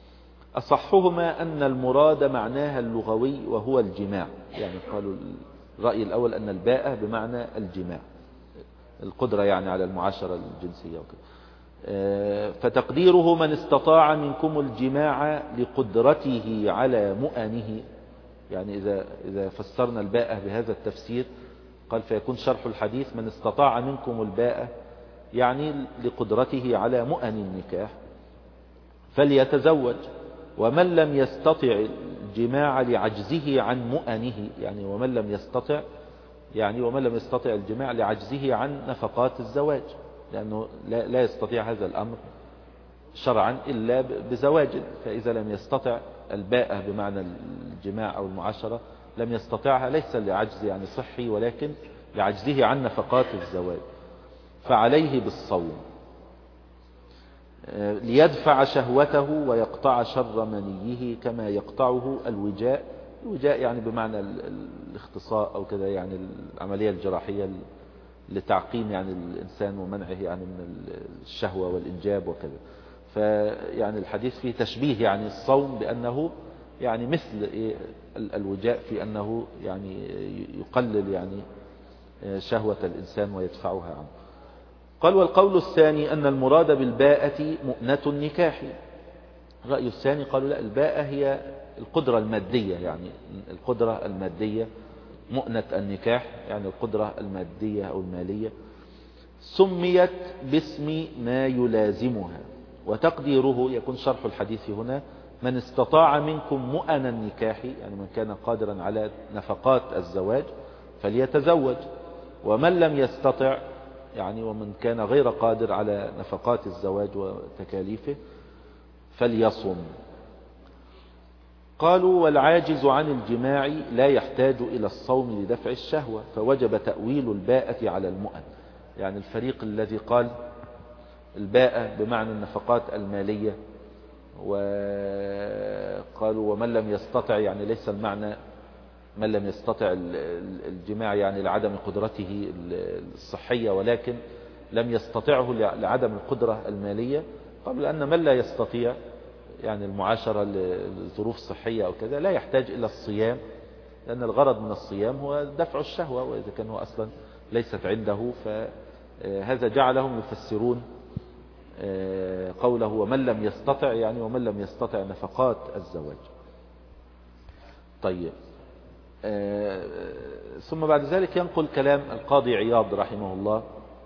أصحهما أن المراد معناها اللغوي وهو الجماع، يعني قالوا الرأي الأول أن الباءة بمعنى الجماع، القدرة يعني على المعاشرة الجنسية وكذا. فتقديره من استطاع منكم الجماع لقدرته على مؤنه. يعني إذا فسرنا الباءة بهذا التفسير قال فيكون شرح الحديث من استطاع منكم الباءة يعني لقدرته على مؤن النكاح فليتزوج، ومن لم يستطع الجماع لعجزه عن مؤنه، يعني ومن لم يستطع الجماع لعجزه عن نفقات الزواج، لأنه لا يستطيع هذا الأمر شرعا إلا بزواج. فإذا لم يستطع الباءة بمعنى الجماع أو المعاشرة لم يستطيعها ليس لعجز يعني صحي، ولكن لعجزه عن نفقات الزواج، فعليه بالصوم ليدفع شهوته ويقطع شر منيه كما يقطعه الوجاء. الوجاء يعني بمعنى الاختصاء أو كذا، يعني العملية الجراحية لتعقيم يعني الإنسان ومنعه يعني من الشهوة والإنجاب وكذا. فيعني الحديث فيه تشبيه يعني الصوم بأنه يعني مثل الوجاء في أنه يعني يقلل يعني شهوة الإنسان ويدفعها عنه. قال والقول الثاني أن المراد بالباءة مؤنة النكاح. الرأي الثاني قالوا لا، الباءة هي القدرة المادية، يعني القدرة المادية مؤنة النكاح يعني القدرة المادية أو المالية، سميت باسم ما يلازمها. وتقديره يكون شرح الحديث هنا من استطاع منكم مؤن النكاح يعني من كان قادرا على نفقات الزواج فليتزوج، ومن لم يستطع يعني ومن كان غير قادر على نفقات الزواج وتكاليفه فليصم. قالوا والعاجز عن الجماع لا يحتاج إلى الصوم لدفع الشهوة، فوجب تأويل الباءة على المؤن. يعني الفريق الذي قال الباءة بمعنى النفقات المالية وقالوا ومن لم يستطع يعني ليس المعنى من لم يستطع الجماع يعني لعدم قدرته الصحية، ولكن لم يستطعه لعدم القدرة المالية. قبل أن من لا يستطيع يعني المعاشرة لظروف صحية أو كذا لا يحتاج إلى الصيام، لأن الغرض من الصيام هو دفع الشهوة، وإذا كان هو أصلا ليست عنده فهذا جعلهم يفسرون قوله ومن لم يستطع يعني ومن لم يستطع نفقات الزواج. طيب ثم بعد ذلك ينقل كلام القاضي عياض رحمه الله.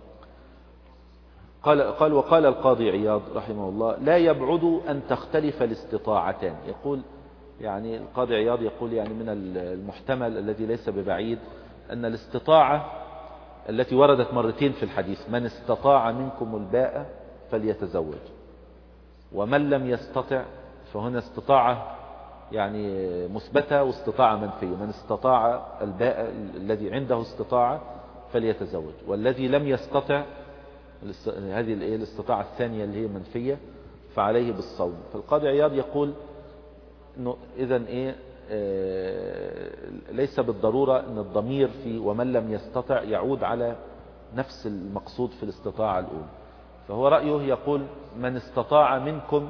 وقال القاضي عياض رحمه الله لا يبعد أن تختلف الاستطاعتان. يقول يعني القاضي عياض يقول يعني من المحتمل الذي ليس ببعيد أن الاستطاعة التي وردت مرتين في الحديث من استطاع منكم الباءة فليتزوج، ومن لم يستطع فهنا استطاعة يعني مثبتة واستطاعة منفية. من استطاع الباء الذي عنده استطاعة فليتزوج، والذي لم يستطع هذه الاستطاعة الثانية اللي هي منفية فعليه بالصوم. فالقاضي عياض يقول انه اذا ليس بالضرورة ان الضمير في ومن لم يستطع يعود على نفس المقصود في الاستطاعة الاولى. فهو رأيه يقول من استطاع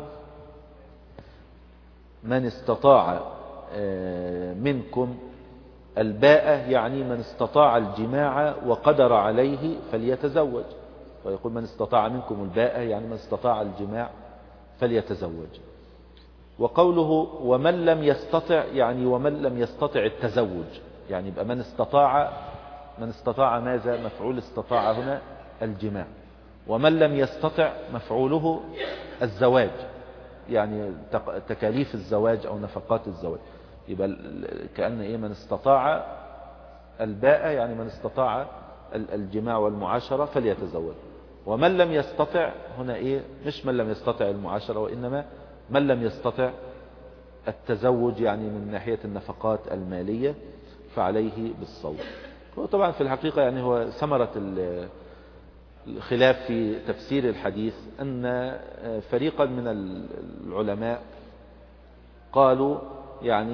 منكم الباءة يعني من استطاع الجماع وقدر عليه فليتزوج. فيقول من استطاع منكم الباءة يعني من استطاع الجماع فليتزوج. وقوله ومن لم يستطع يعني ومن لم يستطع التزوج، يعني يبقى من استطاع ماذا؟ مفعول استطاع هنا الجماع، ومن لم يستطع مفعوله الزواج يعني تكاليف الزواج أو نفقات الزواج. يبقى كأن من استطاع الباءة يعني من استطاع الجماع والمعاشرة فليتزوج. ومن لم يستطع هنا مش من لم يستطع المعاشرة، وإنما من لم يستطع التزوج يعني من ناحية النفقات المالية فعليه بالصوم. هو طبعا في الحقيقة يعني هو ثمرة الخلاف في تفسير الحديث أن فريقا من العلماء قالوا يعني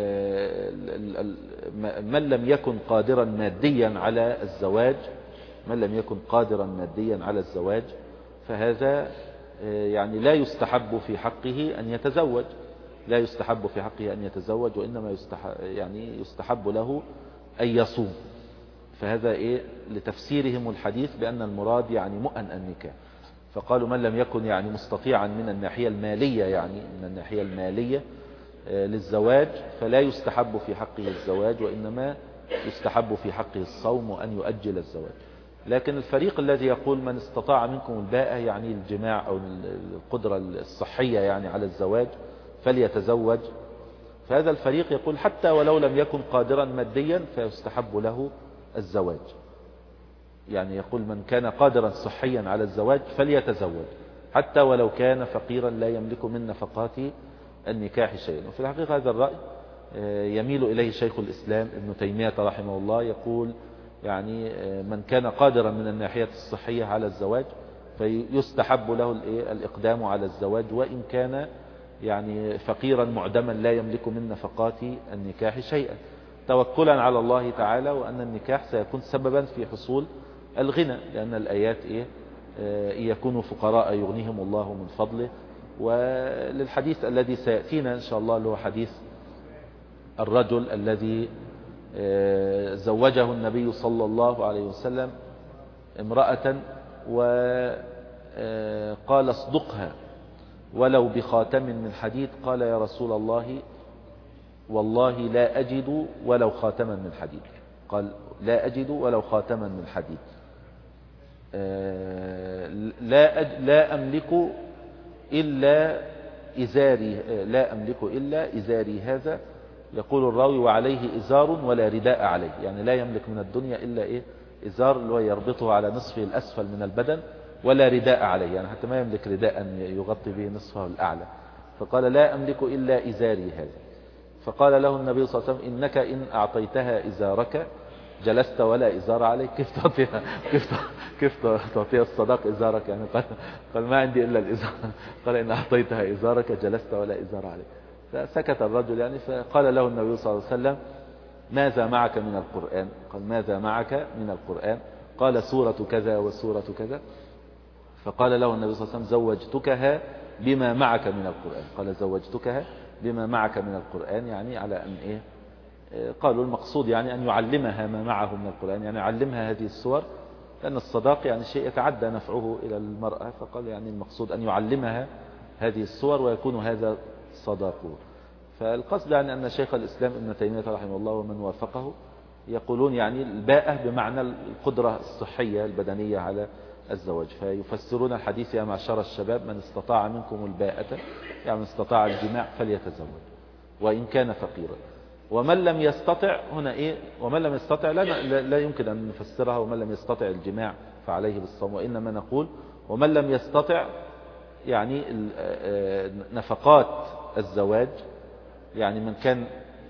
من لم يكن قادرا ماديا على الزواج فهذا يعني لا يستحب في حقه أن يتزوج، وإنما يستحب له أن يصوم. فهذا إيه لتفسيرهم الحديث بأن المراد يعني مؤن النكاح. فقالوا من لم يكن يعني مستطيعا من الناحية المالية، يعني من الناحية المالية للزواج، فلا يستحب في حقه الزواج، وإنما يستحب في حقه الصوم وأن يؤجل الزواج. لكن الفريق الذي يقول من استطاع منكم الباءة يعني الجماع أو القدرة الصحية يعني على الزواج فليتزوج، فهذا الفريق يقول حتى ولو لم يكن قادرا ماديا فيستحب له الزواج. يعني يقول من كان قادرا صحيا على الزواج فليتزوج حتى ولو كان فقيرا لا يملك من نفقات النكاح شيئا. وفي الحقيقة هذا الرأي يميل إليه شيخ الإسلام ابن تيمية رحمه الله، يقول يعني من كان قادرا من الناحية الصحية على الزواج فيستحب له الإقدام على الزواج وإن كان يعني فقيرا معدما لا يملك من نفقات النكاح شيئا، توكلا على الله تعالى، وأن النكاح سيكون سببا في حصول الغنى، لأن الآيات إن يكونوا فقراء يغنيهم الله من فضله. وللحديث الذي سيأتينا إن شاء الله اللي هو حديث الرجل الذي زوجه النبي صلى الله عليه وسلم امرأة وقال اصدقها ولو بخاتم من حديد، قال يا رسول الله والله لا أجد ولو خاتما من حديد، قال لا أجد ولو خاتما من حديد، لا أملك إلا إزاري، لا أملك إلا إزاري هذا. يقول الراوي وعليه إزار ولا رداء عليه، يعني لا يملك من الدنيا إلا إزار اللي هو يربطه على نصفه الأسفل من البدن، ولا رداء عليه، يعني حتى ما يملك رداء يغطي به نصفه الأعلى. فقال لا أملك إلا إزاري هذا. فقال له النبي صلى الله عليه وسلم إنك إن أعطيتها إزارك جلست ولا إزار عليك، كيف تعطيها الصداق إزارك؟ يعني قال ما عندي إلا الإزار، قال إن أعطيتها إزارك جلست ولا إزار عليك. فسكت الرجل يعني، فقال له النبي صلى الله عليه وسلم ماذا معك من القرآن؟ قال ماذا معك من القرآن؟ قال سورة كذا وسورة كذا. فقال له النبي صلى الله عليه وسلم زوجتكها بما معك من القرآن، قال زوجتكها بما معك من القرآن، يعني على أن قالوا المقصود يعني أن يعلمها ما معه من القرآن، يعني يعلمها هذه السور، لأن الصداق يعني شيء يتعدى نفعه إلى المرأة، فقال يعني المقصود أن يعلمها هذه السور ويكون هذا صداقه. فالقصد يعني أن شيخ الإسلام ابن تيمية رحمه الله ومن وافقه يقولون يعني الباءة بمعنى القدرة الصحية البدنية على الزواج، فيفسرون الحديث يا معشر الشباب من استطاع منكم الباءة، يعني من استطاع الجماع فليتزوج وإن كان فقيرا. ومن لم يستطع هنا ومن لم يستطع لا يمكن أن نفسرها ومن لم يستطع الجماع فعليه بالصوم، وإنما نقول ومن لم يستطع يعني نفقات الزواج، يعني من كان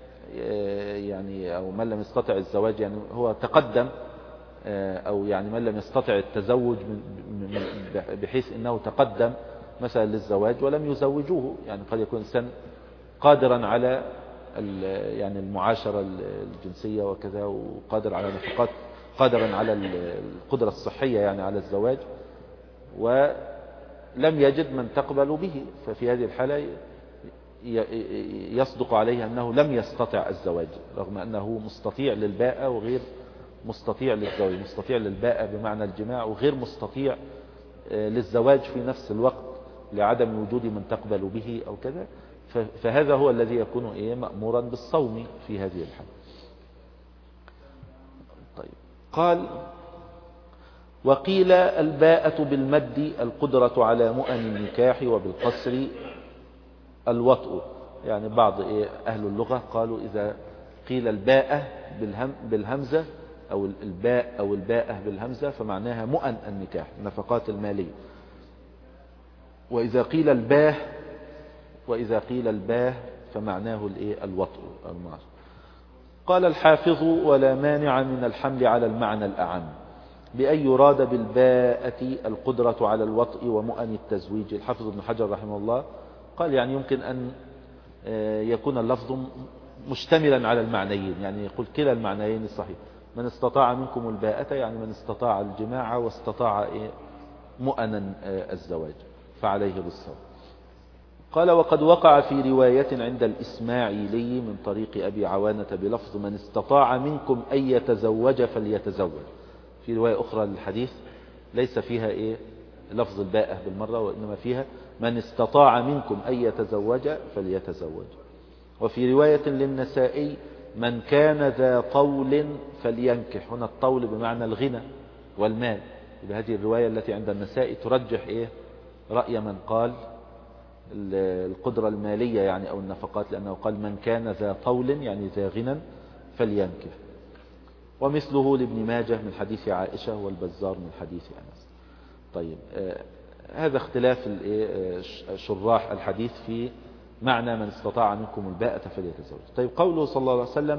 يعني أو من لم يستطع الزواج يعني هو تقدم، أو يعني من لم يستطع التزوج بحيث أنه تقدم مثلا للزواج ولم يزوجوه، يعني قد يكون إنسان قادرا على يعني المعاشرة الجنسية وكذا، وقادر على نفقات، قادرا على القدرة الصحية يعني على الزواج، ولم يجد من تقبل به، ففي هذه الحالة يصدق عليه أنه لم يستطع الزواج، رغم أنه مستطيع للباءة وغير مستطيع للزواج، مستطيع للباءة بمعنى الجماع وغير مستطيع للزواج في نفس الوقت لعدم وجود من تقبل به أو كذا، فهذا هو الذي يكون مأمورا بالصوم في هذه الحالة. طيب قال وقيل الباءة بالمد القدرة على مؤن النكاح وبالقصر الوطء، يعني بعض أهل اللغة قالوا إذا قيل الباءة بالهمزة أو الباء أو الباءة بالهمزة فمعناها مؤن النكاح النفقات المالية، وإذا قيل الباه فمعناه الوطء المعصر. قال الحافظ ولا مانع من الحمل على المعنى الأعم بأن يراد بالباءة القدرة على الوطء ومؤن التزويج. الحافظ ابن حجر رحمه الله قال يعني يمكن أن يكون اللفظ مشتملا على المعنيين، يعني يقول كلا المعنيين الصحيح، من استطاع منكم الباءة يعني من استطاع الجماع واستطاع مؤنا الزواج فعليه بالصوم. قال وقد وقع في رواية عند الإسماعيلي من طريق أبي عوانة بلفظ من استطاع منكم أن يتزوج فليتزوج. في رواية أخرى للحديث ليس فيها لفظ الباءة بالمرة، وإنما فيها من استطاع منكم أن يتزوج فليتزوج. وفي رواية للنسائي من كان ذا طول فلينكح. هنا الطول بمعنى الغنى والمال. بهذه الرواية التي عند النسائي ترجح رأي من قال القدرة المالية يعني أو النفقات، لأنه قال من كان ذا طول يعني ذا غنى فلينكح. ومثله لابن ماجه من حديث عائشة والبزار من حديث أنس. طيب هذا اختلاف شراح الحديث في معنى من استطاع منكم الباءة فليتزوج. طيب قوله صلى الله عليه وسلم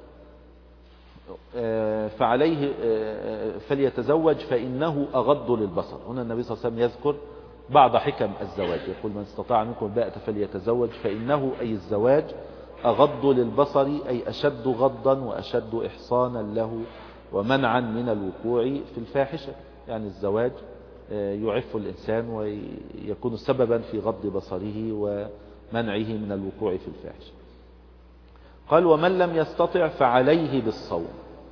فعليه فليتزوج فإنه أغض للبصر. هنا النبي صلى الله عليه وسلم يذكر بعض حكم الزواج، يقول من استطاع منكم الباءة فليتزوج فإنه أي الزواج أغض للبصر أي أشد غضا وأشد إحصانا له ومنعا من الوقوع في الفاحشة. يعني الزواج يعف الإنسان ويكون سببا في غض بصره ومنعه من الوقوع في الفاحشة. قال ومن لم يستطع فعليه بالصوم.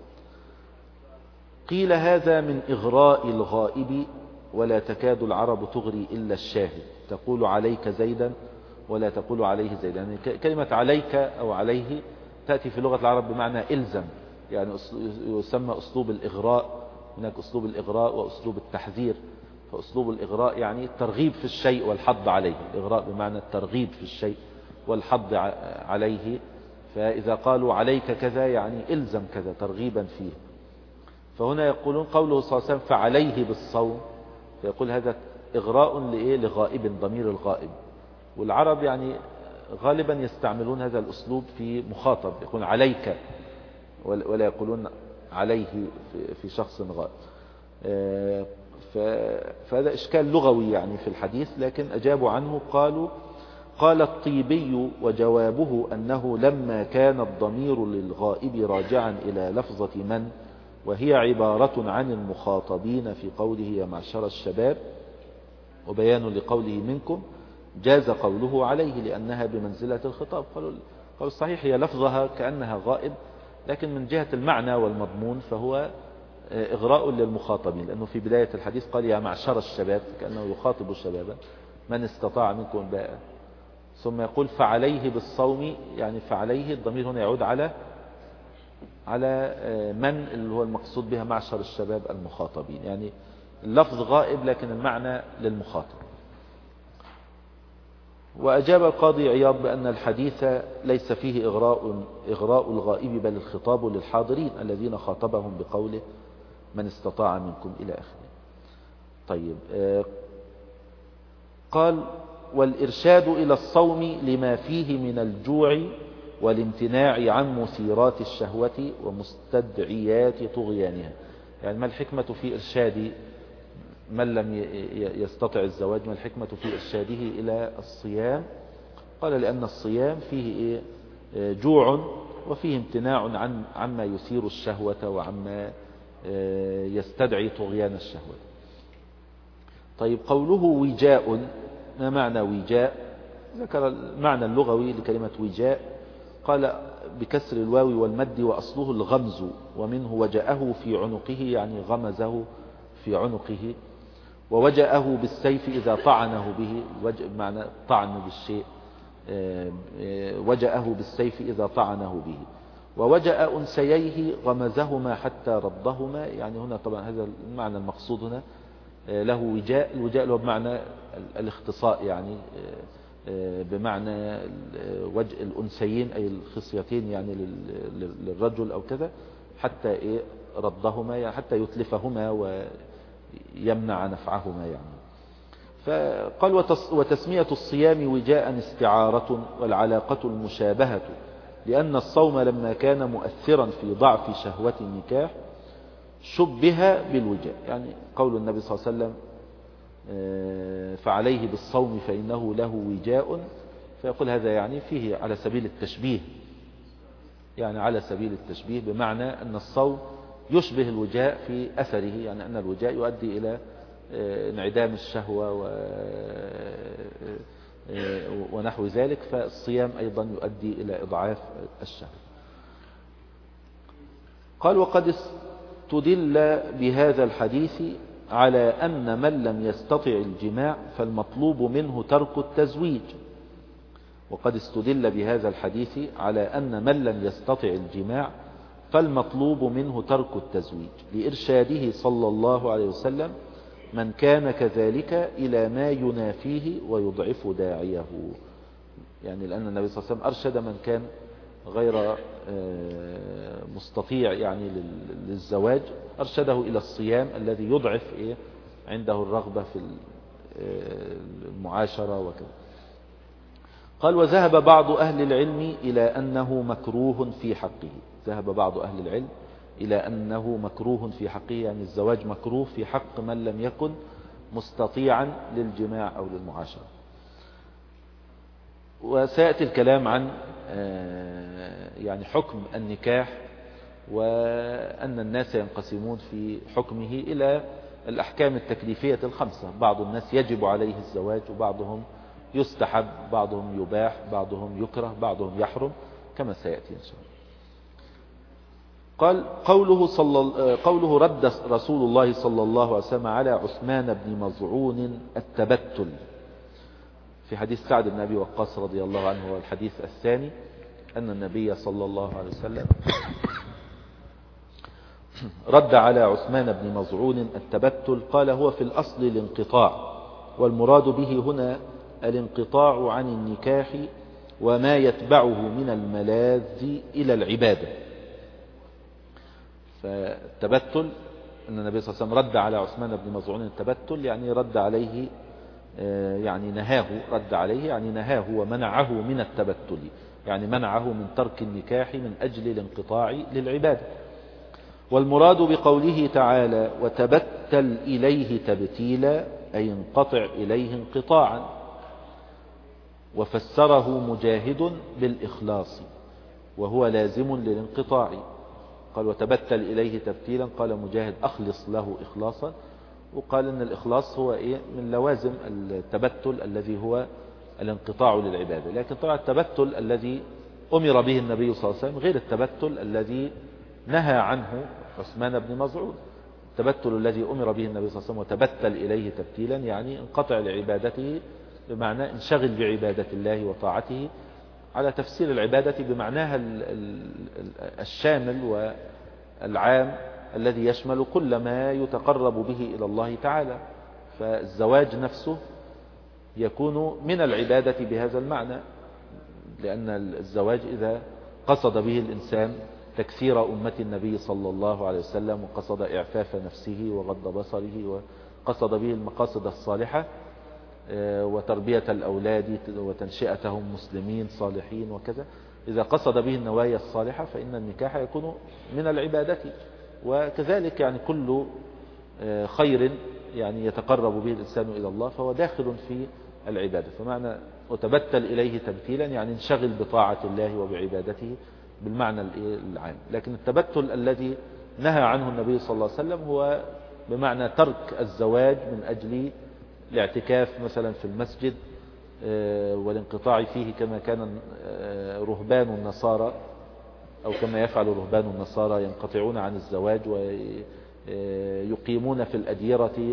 قيل هذا من إغراء الغائب، ولا تكاد العرب تغري إلا الشاهد، تقول عليك زيدا ولا تقول عليه زيدا. يعني كلمة عليك أو عليه تأتي في لغة العرب بمعنى إلزم، يعني يسمى أسلوب الإغراء. هناك أسلوب الإغراء وأسلوب التحذير. فأسلوب الإغراء يعني الترغيب في الشيء والحض عليه. الإغراء بمعنى الترغيب في الشيء والحض عليه. فإذا قالوا عليك كذا يعني إلزم كذا ترغيبا فيه. فهنا يقولون قوله صلى الله عليه وسلم فعليه بالصوم، فيقول هذا إغراء لغائب، ضمير الغائب. والعرب يعني غالبا يستعملون هذا الأسلوب في مخاطب، يقول عليك ولا يقولون عليه في شخص غائب. فهذا إشكال لغوي يعني في الحديث، لكن أجابوا عنه قالوا قال الطيبي وجوابه أنه لما كان الضمير للغائب راجعا إلى لفظة من، وهي عبارة عن المخاطبين في قوله يا معشر الشباب، وبيان لقوله منكم، جاز قوله عليه لأنها بمنزلة الخطاب. قالوا الصحيح هي لفظها كأنها غائب، لكن من جهة المعنى والمضمون فهو إغراء للمخاطبين، لأنه في بداية الحديث قال يا معشر الشباب كأنه يخاطب الشباب من استطاع منكم الباءة، ثم يقول فعليه بالصوم، يعني فعليه الضمير هنا يعود على من اللي هو المقصود بها معشر الشباب المخاطبين. يعني اللفظ غائب لكن المعنى للمخاطب. وأجاب القاضي عياض بأن الحديث ليس فيه إغراء الغائب، بل الخطاب للحاضرين الذين خاطبهم بقوله من استطاع منكم إلى آخره. طيب قال والإرشاد إلى الصوم لما فيه من الجوع والامتناع عن مثيرات الشهوة ومستدعيات طغيانها. يعني ما الحكمة في إرشاد من لم يستطع الزواج، ما الحكمة في إرشاده إلى الصيام؟ قال لأن الصيام فيه جوع وفيه امتناع عما يثير الشهوة وعما يستدعي طغيان الشهوة. طيب قوله وجاء، ما معنى وجاء؟ ذكر المعنى اللغوي لكلمة وجاء، قال بكسر الواو والمد وأصله الغمز، ومنه وجاءه في عنقه يعني غمزه في عنقه، ووجاءه بالسيف إذا طعنه به، بمعنى طعن بالشيء، وجاءه بالسيف إذا طعنه به. ووجاء أنسييه غمزهما حتى ردهما، يعني هنا طبعا هذا المعنى المقصود هنا له وجاء. الوجاء له بمعنى الاختصاء، يعني بمعنى وجه الأنسيين أي الخصيتين يعني للرجل أو كذا، حتى ردهما يعني حتى يتلفهما ويمنع نفعهما يعني. فقال وتسمية الصيام وجاء استعارة، والعلاقة المشابهة، لأن الصوم لما كان مؤثرا في ضعف شهوة النكاح شبه بالوجاء. يعني قول النبي صلى الله عليه وسلم فعليه بالصوم فإنه له وجاء، فيقول هذا يعني فيه على سبيل التشبيه، يعني على سبيل التشبيه بمعنى أن الصوم يشبه الوجاء في أثره، يعني أن الوجاء يؤدي إلى انعدام الشهوة ونحو ذلك، فالصيام أيضا يؤدي إلى إضعاف الشهوة. قال وقد استدل بهذا الحديث على أن من لم يستطع الجماع فالمطلوب منه ترك التزويج. وقد استدل بهذا الحديث على أن من لم يستطع الجماع فالمطلوب منه ترك التزويج، لإرشاده صلى الله عليه وسلم من كان كذلك إلى ما ينافيه ويضعف داعيه. يعني لأن النبي صلى الله عليه وسلم أرشد من كان غير مستطيع يعني للزواج، أرشده إلى الصيام الذي يضعف عنده الرغبة في المعاشرة وكذا. قال وذهب بعض أهل العلم إلى أنه مكروه في حقه. ذهب بعض أهل العلم إلى أنه مكروه في حقه، يعني الزواج مكروه في حق من لم يكن مستطيعا للجماع أو للمعاشرة. وسيأتي الكلام عن يعني حكم النكاح، وأن الناس ينقسمون في حكمه إلى الأحكام التكليفية الخمسة. بعض الناس يجب عليه الزواج، وبعضهم يستحب، بعضهم يباح، بعضهم يكره، بعضهم يحرم، كما سيأتي إن شاء الله. قال قوله رد رسول الله صلى الله عليه وسلم على عثمان بن مظعون التبتل، في حديث سعد بن أبي وقاص رضي الله عنه. والحديث الثاني أن النبي صلى الله عليه وسلم رد على عثمان بن مظعون التبتل. قال هو في الأصل الانقطاع، والمراد به هنا الانقطاع عن النكاح وما يتبعه من الملاذ إلى العبادة. فالتبتل أن النبي صلى الله عليه وسلم رد على عثمان بن مظعون التبتل، يعني رد عليه، يعني نهاه، رد عليه يعني نهاه ومنعه من التبتل، يعني منعه من ترك النكاح من أجل الانقطاع للعبادة. والمراد بقوله تعالى وتبتل إليه تبتيلا أي انقطع إليه انقطاعا. وفسره مجاهد بالإخلاص وهو لازم للانقطاع. قال وتبتل إليه تبتيلا، قال مجاهد أخلص له إخلاصا، وقال إن الإخلاص هو من لوازم التبتل الذي هو الانقطاع للعبادة. لكن طبعا التبتل الذي أمر به النبي صلى الله عليه وسلم غير التبتل الذي نهى عنه عثمان بن مظعون. التبتل الذي أمر به النبي صلى الله عليه وسلم وتبتل إليه تبتيلا يعني انقطع لعبادته، بمعنى انشغل بعبادة الله وطاعته، على تفسير العبادة بمعناها الشامل والعام الذي يشمل كل ما يتقرب به إلى الله تعالى. فالزواج نفسه يكون من العبادة بهذا المعنى، لأن الزواج إذا قصد به الإنسان تكثير أمة النبي صلى الله عليه وسلم، وقصد إعفاف نفسه وغض بصره، وقصد به المقاصد الصالحة وتربية الأولاد وتنشئتهم مسلمين صالحين وكذا، إذا قصد به النوايا الصالحة فإن النكاح يكون من العبادة. وكذلك يعني كل خير يعني يتقرب به الإنسان إلى الله فهو داخل في العبادة. فمعنى وتبتل إليه تبتيلا يعني انشغل بطاعة الله وبعبادته بالمعنى العام. لكن التبتل الذي نهى عنه النبي صلى الله عليه وسلم هو بمعنى ترك الزواج من أجل الاعتكاف مثلا في المسجد والانقطاع فيه، كما كان رهبان النصارى أو كما يفعل رهبان النصارى ينقطعون عن الزواج ويقيمون في الأديرة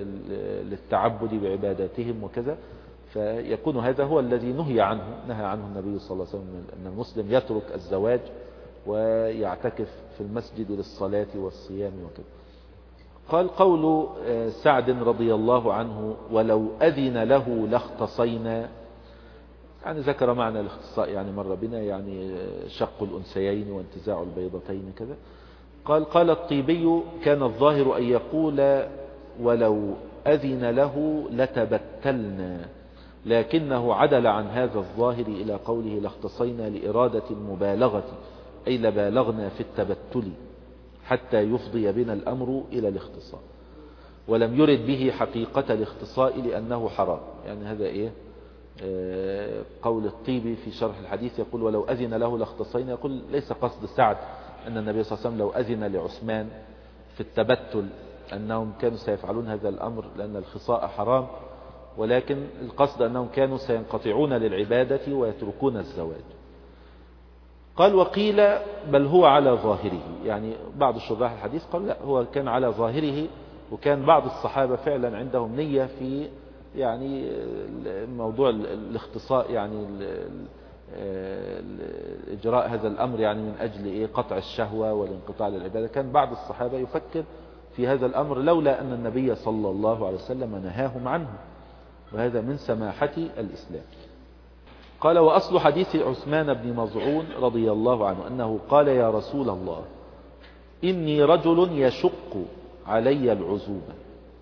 للتعبد بعباداتهم وكذا. فيكون هذا هو الذي نهى عنه النبي صلى الله عليه وسلم، أن المسلم يترك الزواج ويعتكف في المسجد للصلاة والصيام وكذا. قال قول سعد رضي الله عنه ولو أذن له لاختصينا، يعني ذكر معنى الاختصاء يعني مر بنا، يعني شق الأنثيين وانتزاع البيضتين كذا. قال الطيبي كان الظاهر أن يقول ولو أذن له لتبتلنا، لكنه عدل عن هذا الظاهر إلى قوله لاختصينا لإرادة المبالغة، أي لبالغنا في التبتل حتى يفضي بنا الأمر إلى الاختصاء، ولم يرد به حقيقة الاختصاء لأنه حرام. يعني هذا قول الطيبي في شرح الحديث، يقول ولو أذن له لاختصينا، يقول ليس قصد سعد أن النبي صلى الله عليه وسلم لو أذن لعثمان في التبتل أنهم كانوا سيفعلون هذا الأمر لأن الخصاء حرام، ولكن القصد أنهم كانوا سينقطعون للعبادة ويتركون الزواج. قال وقيل بل هو على ظاهره، يعني بعض شراح الحديث قال لا، هو كان على ظاهره، وكان بعض الصحابة فعلا عندهم نية في يعني موضوع الاختصاء، يعني إجراء هذا الأمر يعني من أجل قطع الشهوة والانقطاع للعبادة. كان بعض الصحابة يفكر في هذا الأمر لولا أن النبي صلى الله عليه وسلم نهاهم عنه، وهذا من سماحة الإسلام. قال وأصل حديث عثمان بن مظعون رضي الله عنه أنه قال يا رسول الله إني رجل يشق علي العزوبة.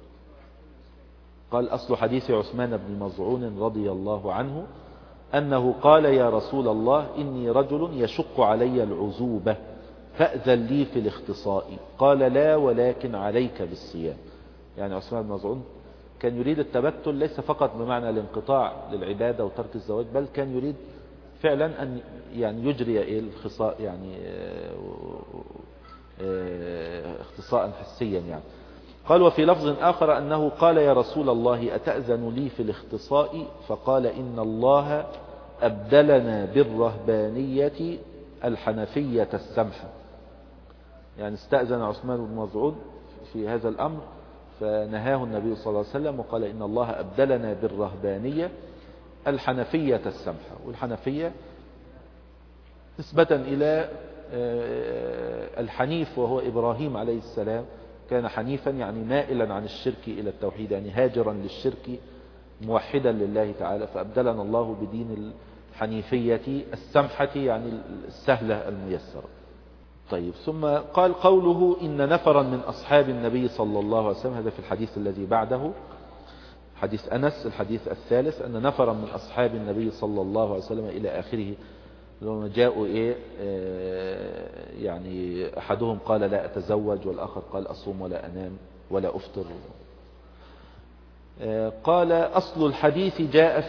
قال أصل حديث عثمان بن مظعون رضي الله عنه أنه قال يا رسول الله إني رجل يشق علي العزوبة فأذن لي في الاختصاء. قال لا ولكن عليك بالصيام. يعني عثمان بن مظعون كان يريد التبتل ليس فقط بمعنى الانقطاع للعبادة وترك الزواج، بل كان يريد فعلا أن يعني يجري الخصاء، يعني اختصاء حسيا يعني. قال وفي لفظ آخر أنه قال يا رسول الله أتأذن لي في الاختصاء؟ فقال إن الله أبدلنا بالرهبانية الحنفية السمحة. يعني استأذن عثمان بن مظعون في هذا الأمر فنهاه النبي صلى الله عليه وسلم وقال إن الله أبدلنا بالرهبانية الحنفية السمحة. والحنفية نسبة إلى الحنيف وهو إبراهيم عليه السلام، كان حنيفا يعني مائلا عن الشرك إلى التوحيد، يعني هاجرا للشرك موحدا لله تعالى، فأبدلنا الله بدين الحنيفية السمحة يعني السهلة الميسرة. طيب ثم قال قوله إن نفرا من أصحاب النبي صلى الله عليه وسلم، هذا في الحديث الذي بعده حديث أنس الحديث الثالث، أن نفرا من أصحاب النبي صلى الله عليه وسلم إلى آخره لما جاءوا يعني أحدهم قال لا أتزوج والآخر قال أصوم ولا أنام ولا أفطر. قال أصل الحديث جاء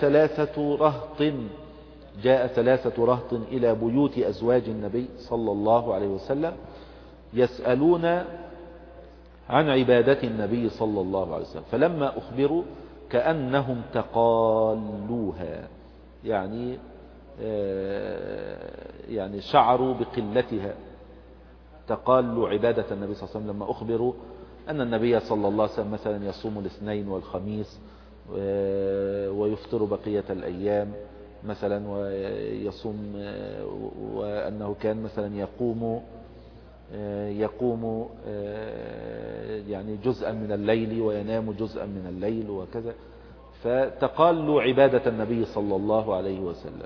ثلاثة رهط إلى بيوت أزواج النبي صلى الله عليه وسلم يسألون عن عبادة النبي صلى الله عليه وسلم، فلما أخبروا كأنهم تقالوها، يعني شعروا بقلتها، تقالوا عبادة النبي صلى الله عليه وسلم لما أخبروا أن النبي صلى الله عليه وسلم مثلا يصوم الاثنين والخميس ويفطر بقية الأيام مثلا ويصوم، وأنه كان مثلا يقوم يعني جزءا من الليل وينام جزءا من الليل وكذا، فتقالوا عبادة النبي صلى الله عليه وسلم.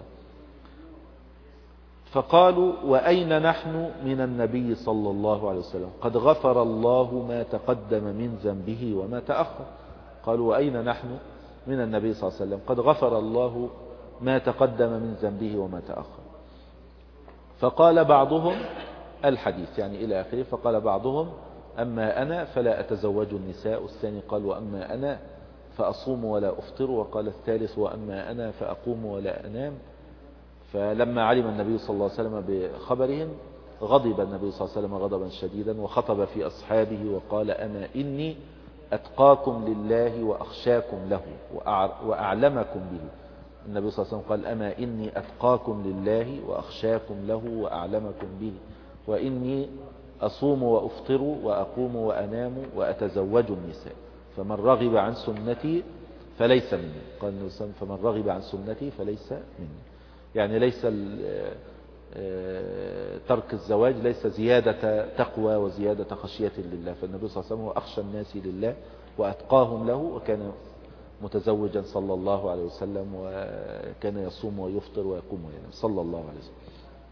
فقالوا وأين نحن من النبي صلى الله عليه وسلم قد غفر الله ما تقدم من ذنبه وما تأخر. قالوا وأين نحن من النبي صلى الله عليه وسلم قد غفر الله ما تقدم من ذنبه وما تأخر. فقال بعضهم الحديث يعني إلى آخره، فقال بعضهم أما أنا فلا أتزوج النساء، الثاني قال وأما أنا فأصوم ولا أفطر، وقال الثالث وأما أنا فأقوم ولا أنام. فلما علم النبي صلى الله عليه وسلم بخبرهم غضب النبي صلى الله عليه وسلم غضبا شديدا وخطب في أصحابه وقال أما إني أتقاكم لله وأخشاكم له وأعلمكم به. النبي صلى الله عليه وسلم قال أما إني أتقاكم لله وأخشاكم له وأعلمكم به، وإني أصوم وأفطر وأقوم وأنام وأتزوج النساء، فمن رغب عن سنتي فليس مني. قال النبي صلى الله عليه وسلم فمن رغب عن سنتي فليس مني، يعني ليس ترك الزواج ليس زيادة تقوى وزيادة خشية لله، فالنبي صلى الله عليه وسلم هو أخشى الناس لله وأتقاهم له، وكان متزوجا صلى الله عليه وسلم، وكان يصوم ويفطر ويقوم وينام صلى الله عليه وسلم.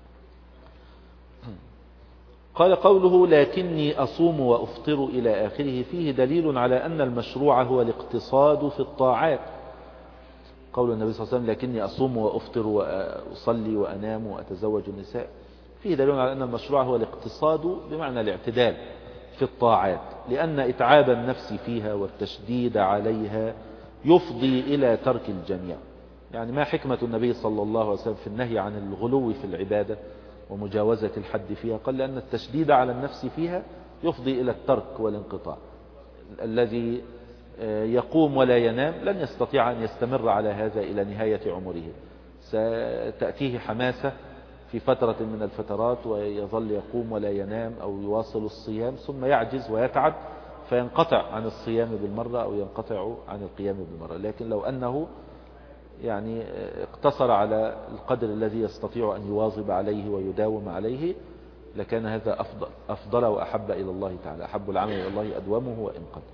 قال قوله لكني أصوم وأفطر إلى آخره فيه دليل على أن المشروع هو الاقتصاد في الطاعات. قول النبي صلى الله عليه وسلم لكني أصوم وأفطر وأصلي وأنام وأتزوج النساء فيه دليل على أن المشروع هو الاقتصاد بمعنى الاعتدال في الطاعات، لأن إتعاب النفس فيها والتشديد عليها يفضي إلى ترك الجميع. يعني ما حكمة النبي صلى الله عليه وسلم في النهي عن الغلو في العبادة ومجاوزة الحد فيها؟ قال لأن التشديد على النفس فيها يفضي إلى الترك والانقطاع الذي يقوم ولا ينام لن يستطيع أن يستمر على هذا إلى نهاية عمره. ستأتيه حماسة في فترة من الفترات ويظل يقوم ولا ينام أو يواصل الصيام، ثم يعجز ويتعب فينقطع عن الصيام بالمرة أو ينقطع عن القيام بالمرة. لكن لو أنه يعني اقتصر على القدر الذي يستطيع أن يواظب عليه ويداوم عليه لكان هذا أفضل وأحب إلى الله تعالى. أحب العمل إلى الله أدومه وإن قل.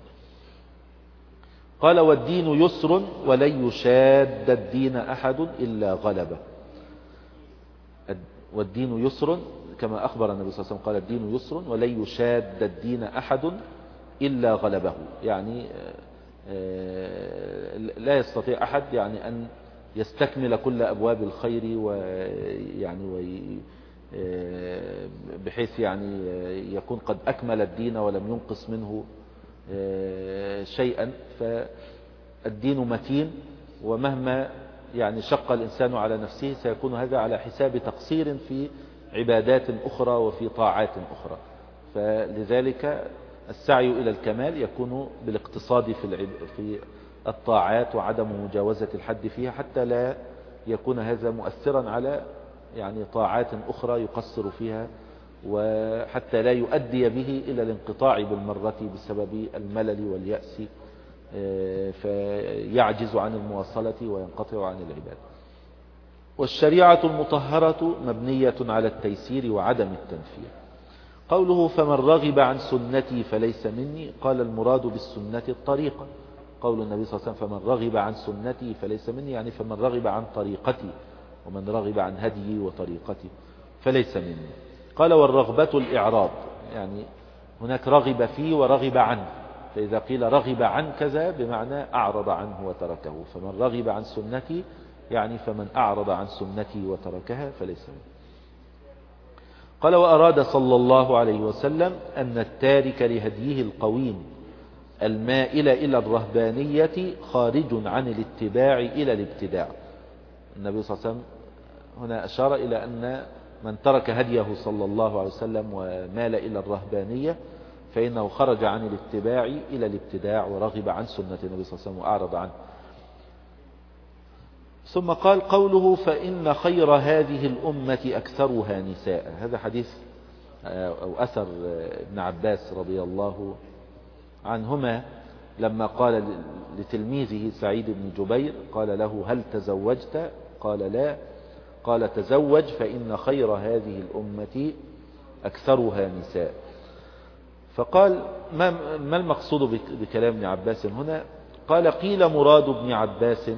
قال والدين يسر ولن يشاد الدين أحد إلا غلبه. والدين يسر كما أخبر النبي صلى الله عليه وسلم قال الدين يسر ولن يشاد الدين أحد إلا غلبه. يعني لا يستطيع أحد يعني أن يستكمل كل أبواب الخير ويعني بحيث يعني يكون قد أكمل الدين ولم ينقص منه شيئا. فالدين متين، ومهما يعني شق الإنسان على نفسه سيكون هذا على حساب تقصير في عبادات أخرى وفي طاعات أخرى. فلذلك السعي إلى الكمال يكون بالاقتصاد في الطاعات وعدم مجاوزة الحد فيها، حتى لا يكون هذا مؤثرا على يعني طاعات أخرى يقصر فيها، وحتى لا يؤدي به إلى الانقطاع بالمرة بسبب الملل واليأس فيعجز عن المواصلة وينقطع عن العبادة. والشريعة المطهرة مبنية على التيسير وعدم التنفير. قوله فمن رغب عن سنتي فليس مني، قال المراد بالسنة الطريقة. قول النبي صلى الله عليه وسلم فمن رغب عن سنتي فليس مني، يعني فمن رغب عن طريقتي، ومن رغب عن هديي وطريقتي فليس مني. قال والرغبة الإعراض، يعني هناك رغب فيه ورغب عنه، فإذا قيل رغب عن كذا بمعنى أعرض عنه وتركه. فمن رغب عن سنتي يعني فمن أعرض عن سنتي وتركها فليس مني. قال وأراد صلى الله عليه وسلم أن التارك لهديه القويم المائل إلى الرهبانية خارج عن الاتباع إلى الابتداع. النبي صلى الله عليه وسلم هنا أشار إلى أن من ترك هديه صلى الله عليه وسلم ومال إلى الرهبانية فإنه خرج عن الاتباع إلى الابتداع ورغب عن سنة النبي صلى الله عليه وسلم وأعرض عنه. ثم قال قوله فإن خير هذه الأمة أكثرها نساء. هذا حديث أو أثر ابن عباس رضي الله عنهما لما قال لتلميذه سعيد بن جبير قال له هل تزوجت؟ قال لا. قال تزوج فإن خير هذه الأمة أكثرها نساء. فقال ما المقصود بكلام ابن عباس هنا؟ قال قيل مراد ابن عباس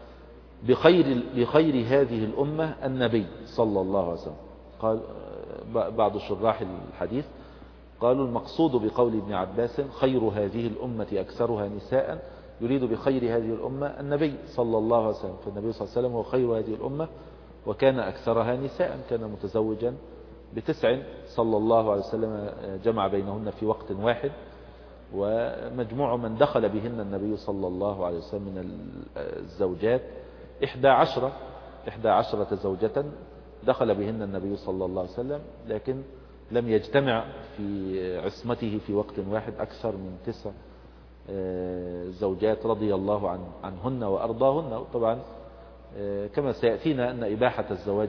بخير هذه الأمة النبي صلى الله عليه وسلم. قال بعض شراح الحديث قالوا المقصود بقول ابن عباس خير هذه الأمة أكثرها نساء، يريد بخير هذه الأمة النبي صلى الله عليه وسلم، فالنبي صلى الله عليه وسلم هو خير هذه الأمة وكان أكثرها نساء، كان متزوجا ب9 صلى الله عليه وسلم جمع بينهن في وقت واحد، ومجموع من دخل بهن النبي صلى الله عليه وسلم من الزوجات 11 زوجة دخل بهن النبي صلى الله عليه وسلم، لكن لم يجتمع في عصمته في وقت واحد أكثر من 9 زوجات رضي الله عنهن وأرضاهن. طبعا كما سيأتينا أن إباحة الزواج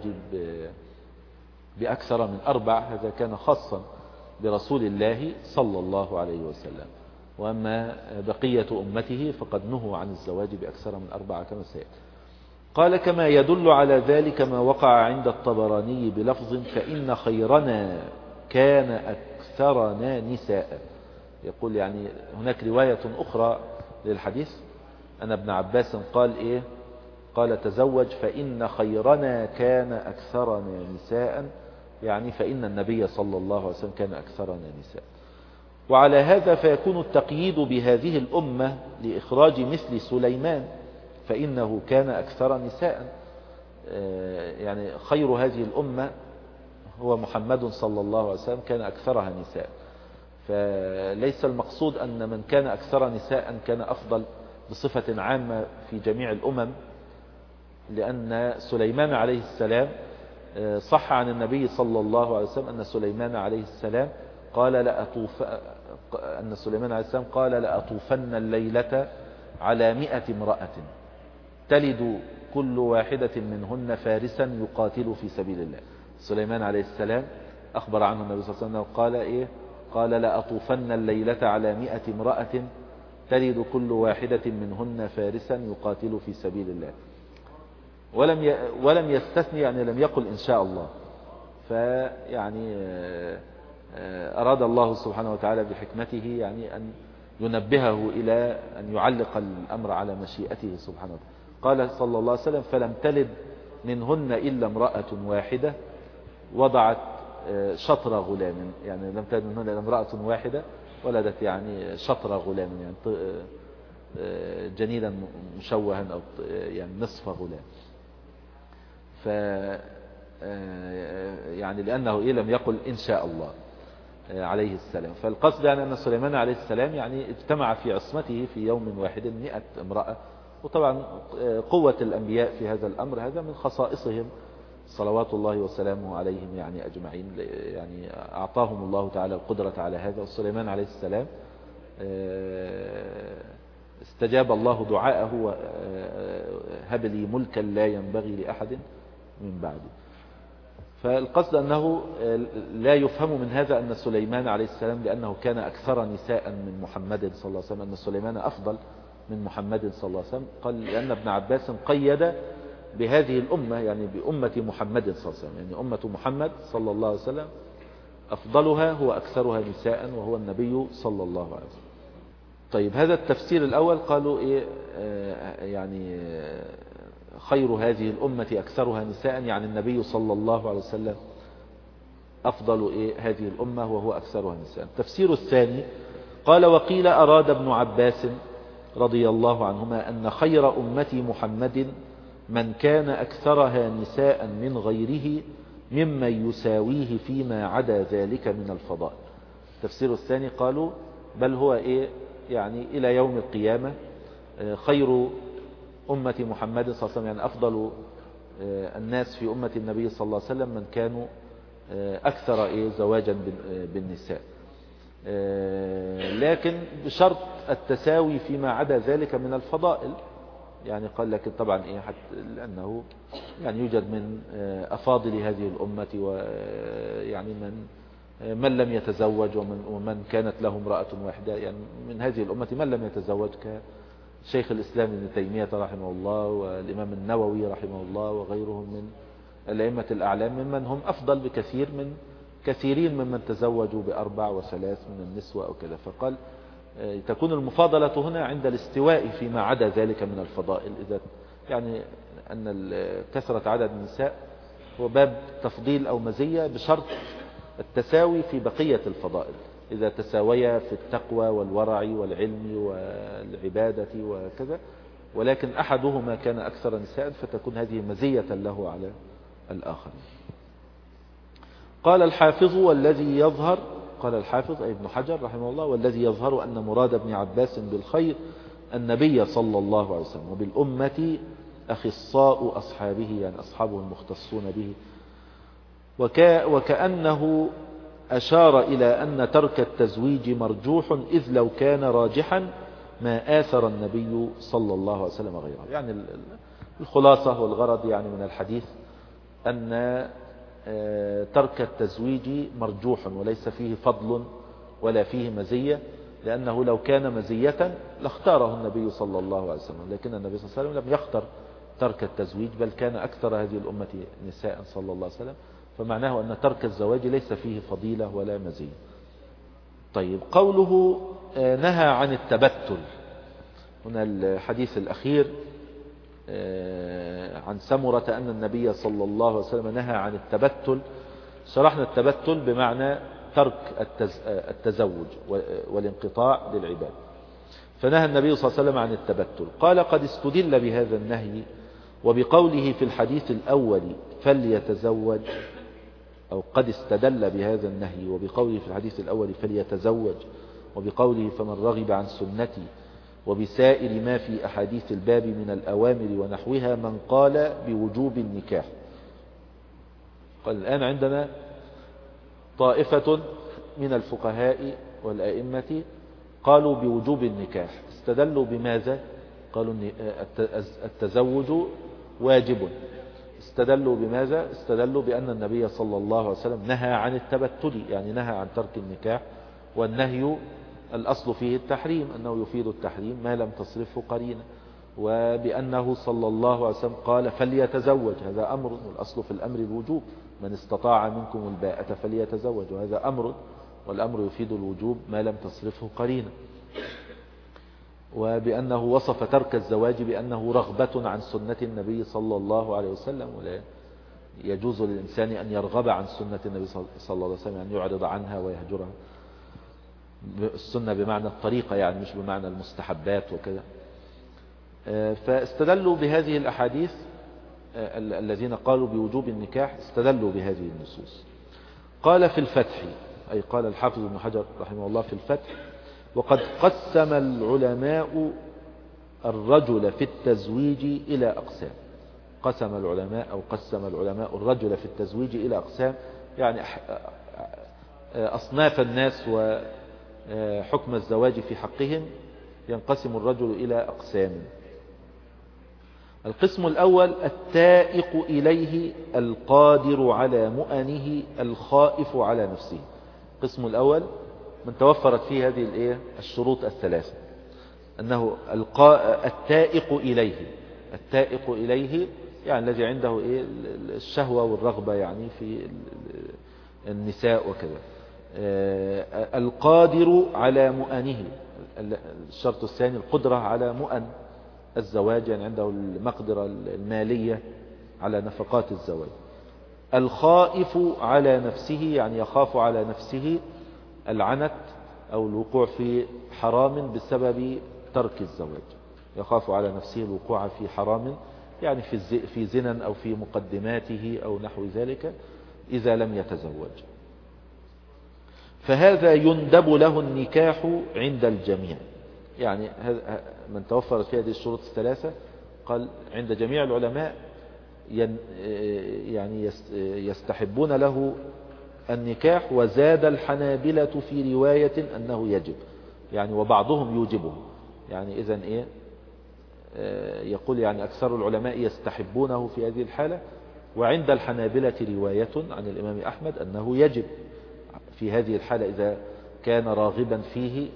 بأكثر من 4 هذا كان خاصا برسول الله صلى الله عليه وسلم، وأما بقية أمته فقد نهوا عن الزواج بأكثر من 4 كما سيأتي. قال كما يدل على ذلك ما وقع عند الطبراني بلفظ فإن خيرنا كان أكثرنا نساء. يقول يعني هناك رواية أخرى للحديث أن ابن عباس قال إيه؟ قال تزوج فإن خيرنا كان أكثرنا نساء، يعني فإن النبي صلى الله عليه وسلم كان أكثرنا نساء. وعلى هذا فيكون التقييد بهذه الأمة لإخراج مثل سليمان فإنه كان أكثر نساء، يعني خير هذه الأمة هو محمد صلى الله عليه وسلم كان أكثرها نساء. فليس المقصود أن من كان أكثر نساء كان أفضل بصفة عامة في جميع الأمم، لأن سليمان عليه السلام صح عن النبي صلى الله عليه وسلم أن سليمان عليه السلام أن سليمان عليه السلام قال لأطوفن الليلة على 100 امرأة تلد كل واحدة منهن فارسا يقاتل في سبيل الله. سليمان عليه السلام أخبر عنه النبي صلى الله عليه وسلم قال إيه؟ قال لأطوفن الليلة على 100 امرأة تلد كل واحدة منهن فارسا يقاتل في سبيل الله. ولم يستثني، يعني لم يقل إن شاء الله. فيعني أراد الله سبحانه وتعالى بحكمته يعني أن ينبهه إلى أن يعلق الأمر على مشيئته سبحانه وتعالى. قال صلى الله عليه وسلم فلم تلد منهن إلا امرأة واحدة وضعت شطر غلام، يعني لم تلد منهن إلا امرأة واحدة ولدت يعني شطر غلام، يعني جنينا مشوها أو يعني نصف غلام. ف يعني لأنه لم يقل إن شاء الله عليه السلام. فالقصد يعني أن سليمان عليه السلام يعني اجتمع في عصمته في يوم واحد 100 امرأة. وطبعا قوة الأنبياء في هذا الأمر هذا من خصائصهم صلوات الله وسلامه عليهم يعني أجمعين، يعني أعطاهم الله تعالى القدرة على هذا. وسليمان عليه السلام استجاب الله دعاءه وهب لي ملكا لا ينبغي لأحد من بعده. فالقصد أنه لا يفهم من هذا أن سليمان عليه السلام لأنه كان أكثر نساء من محمد صلى الله عليه وسلم أن سليمان أفضل من محمد صلى الله عليه وسلم. قال لأن ابن عباس قيد بهذه الأمة يعني بأمة محمد صلى الله عليه وسلم، يعني أمة محمد صلى الله عليه وسلم أفضلها هو أكثرها نساء وهو النبي صلى الله عليه وسلم. طيب هذا التفسير الأول قالوا يعني خير هذه الأمة أكثرها نساء، يعني النبي صلى الله عليه وسلم أفضل هذه الأمة وهو أكثرها نساء. التفسير الثاني قال وقيل أراد ابن عباس رضي الله عنهما أن خير أمة محمد من كان أكثرها نساء من غيره ممن يساويه فيما عدا ذلك من الفضائل. التفسير الثاني قالوا بل هو يعني إلى يوم القيامة خير أمة محمد صلى الله عليه وسلم، يعني أفضل الناس في أمة النبي صلى الله عليه وسلم من كانوا أكثر زواجا بالنساء، لكن بشرط التساوي فيما عدا ذلك من الفضائل. يعني قال لكن طبعا حتى لأنه يعني يوجد من أفاضل هذه الأمة ويعني من لم يتزوج ومن كانت له امرأة واحدة، يعني من هذه الأمة من لم يتزوج كشيخ الإسلام ابن تيمية رحمه الله والإمام النووي رحمه الله وغيرهم من الأئمة الأعلام ممن هم أفضل بكثير من كثيرين ممن تزوجوا بأربع وثلاث من النسوة أو كذا. فقال تكون المفاضلة هنا عند الاستواء فيما عدا ذلك من الفضائل، إذا يعني أن كثرة عدد النساء هو باب تفضيل أو مزية بشرط التساوي في بقية الفضائل، إذا تساويا في التقوى والورع والعلم والعبادة وكذا، ولكن أحدهما كان أكثر نساء فتكون هذه مزية له على الآخر. قال الحافظ والذي يظهر، قال الحافظ أي ابن حجر رحمه الله والذي يظهر أن مراد ابن عباس بالخير النبي صلى الله عليه وسلم وبالأمة أخصاء أصحابه، يعني أصحابه المختصون به. وكأنه أشار إلى أن ترك التزويج مرجوح إذ لو كان راجحا ما آثر النبي صلى الله عليه وسلم غيره. يعني الخلاصة والغرض يعني من الحديث أن ترك التزويج مرجوح وليس فيه فضل ولا فيه مزية، لأنه لو كان مزية لاختاره النبي صلى الله عليه وسلم، لكن النبي صلى الله عليه وسلم لم يختر ترك التزويج بل كان أكثر هذه الأمة نساء صلى الله عليه وسلم، فمعناه أن ترك الزواج ليس فيه فضيلة ولا مزية. طيب قوله نهى عن التبتل، هنا الحديث الأخير عن سمرة أن النبي صلى الله عليه وسلم نهى عن التبتل. شرحنا التبتل بمعنى ترك التزوج والانقطاع للعباد، فنهى النبي صلى الله عليه وسلم عن التبتل. قال قد استدل بهذا النهي وبقوله في الحديث الأول فليتزوج، أو قد استدل بهذا النهي وبقوله في الحديث الأول فليتزوج وبقوله فمن رغب عن سنتي وبسائر ما في أحاديث الباب من الأوامر ونحوها من قال بوجوب النكاح. قال الآن عندنا طائفة من الفقهاء والأئمة قالوا بوجوب النكاح. استدلوا بماذا؟ قالوا التزوج واجب. استدلوا بماذا؟ استدلوا بأن النبي صلى الله عليه وسلم نهى عن التبتل، يعني نهى عن ترك النكاح، والنهي الأصل فيه التحريم، أنه يفيد التحريم ما لم تصرفه قرينة، وبأنه صلى الله عليه وسلم قال فليتزوج، هذا أمر، والأصل في الأمر الوجوب، من استطاع منكم الباءة فليتزوج، وهذا أمر، والأمر يفيد الوجوب ما لم تصرفه قرينة. وبأنه وصف ترك الزواج بأنه رغبة عن سنة النبي صلى الله عليه وسلم، ولا يجوز للإنسان أن يرغب عن سنة النبي صلى الله عليه وسلم، أن يعرض عنها ويهجرها. السنة بمعنى الطريقة، يعني مش بمعنى المستحبات وكذا. فاستدلوا بهذه الأحاديث، الذين قالوا بوجوب النكاح استدلوا بهذه النصوص. قال في الفتح، أي قال الحافظ ابن حجر رحمه الله في الفتح: وقد قسم العلماء الرجل في التزويج إلى أقسام. قسم العلماء الرجل في التزويج إلى أقسام، يعني أصناف الناس وحكم الزواج في حقهم. ينقسم الرجل إلى أقسام. القسم الأول: التائق إليه القادر على مؤنه الخائف على نفسه. القسم الأول من توفرت فيه هذه الشروط الثلاثة، أنه التائق إليه يعني الذي عنده الشهوة والرغبة يعني في النساء وكذا. القادر على مؤنه، الشرط الثاني القدرة على مؤن الزواج، يعني عنده المقدرة المالية على نفقات الزواج. الخائف على نفسه، يعني يخاف على نفسه العنت أو الوقوع في حرام بسبب ترك الزواج، يخاف على نفسه الوقوع في حرام، يعني في زنا أو في مقدماته أو نحو ذلك إذا لم يتزوج. فهذا يندب له النكاح عند الجميع، يعني من توفرت في هذه الشروط الثلاثة قال عند جميع العلماء يعني يستحبون له النكاح. وزاد الحنابلة في رواية أنه يجب، يعني وبعضهم يوجبه، يعني إذن يقول يعني أكثر العلماء يستحبونه في هذه الحالة. وعند الحنابلة رواية عن الإمام أحمد أنه يجب في هذه الحالة إذا كان راغبا فيه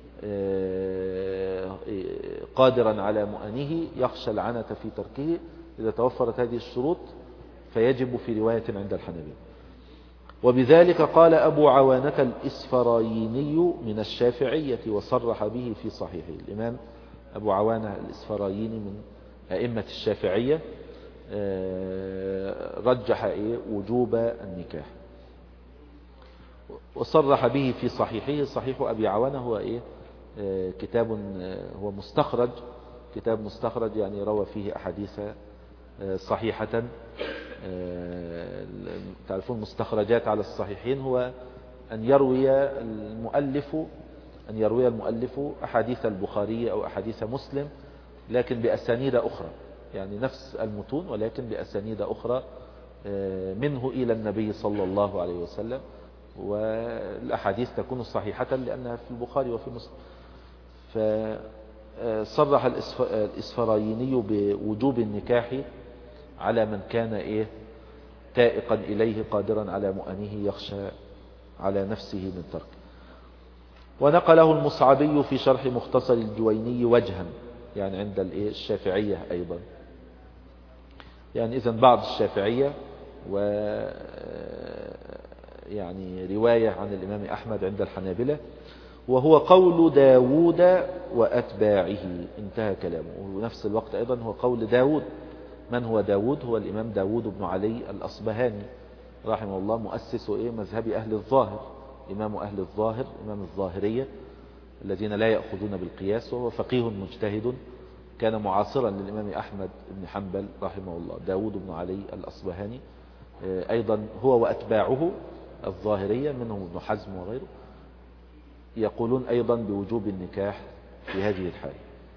قادرا على مؤنه يخشى العنة في تركه. إذا توفرت هذه الشروط فيجب في رواية عند الحنابلة. وبذلك قال أبو عوانة الإسفرايني من الشافعية وصرح به في صحيحه. الإمام أبو عوانة الإسفرايني من أئمة الشافعية رجح وجوب النكاح وصرح به في صحيحه. صحيح أبي عوانة هو كتاب، هو مستخرج، كتاب مستخرج، يعني روى فيه أحاديث صحيحة. تعرفون مستخرجات على الصحيحين هو أن يروي المؤلف أحاديث البخاري أو أحاديث مسلم لكن بأسانيد أخرى، يعني نفس المتون ولكن بأسانيد أخرى منه إلى النبي صلى الله عليه وسلم. والأحاديث تكون صحيحة لأنها في البخاري وفي مسلم. فصرح الإسفرايني بوجوب النكاح على من كان تائقا إليه قادرا على مؤنه يخشى على نفسه من ترك. ونقله المصعبي في شرح مختصر الجويني وجها، يعني عند الشافعية أيضا، يعني إذن بعض الشافعية و يعني رواية عن الإمام أحمد عند الحنابلة، وهو قول داود وأتباعه، انتهى كلامه. ونفس الوقت أيضا هو قول داود. من هو داود؟ هو الإمام داود بن علي الأصبهاني رحمه الله، مؤسس مذهب أهل الظاهر، إمام أهل الظاهر، إمام الظاهرية الذين لا يأخذون بالقياس، وهو فقيه مجتهد كان معاصرا للإمام أحمد بن حنبل رحمه الله. داود بن علي الأصبهاني أيضا هو وأتباعه الظاهرية منهم ابن حزم وغيره يقولون أيضا بوجوب النكاح في هذه الحالة.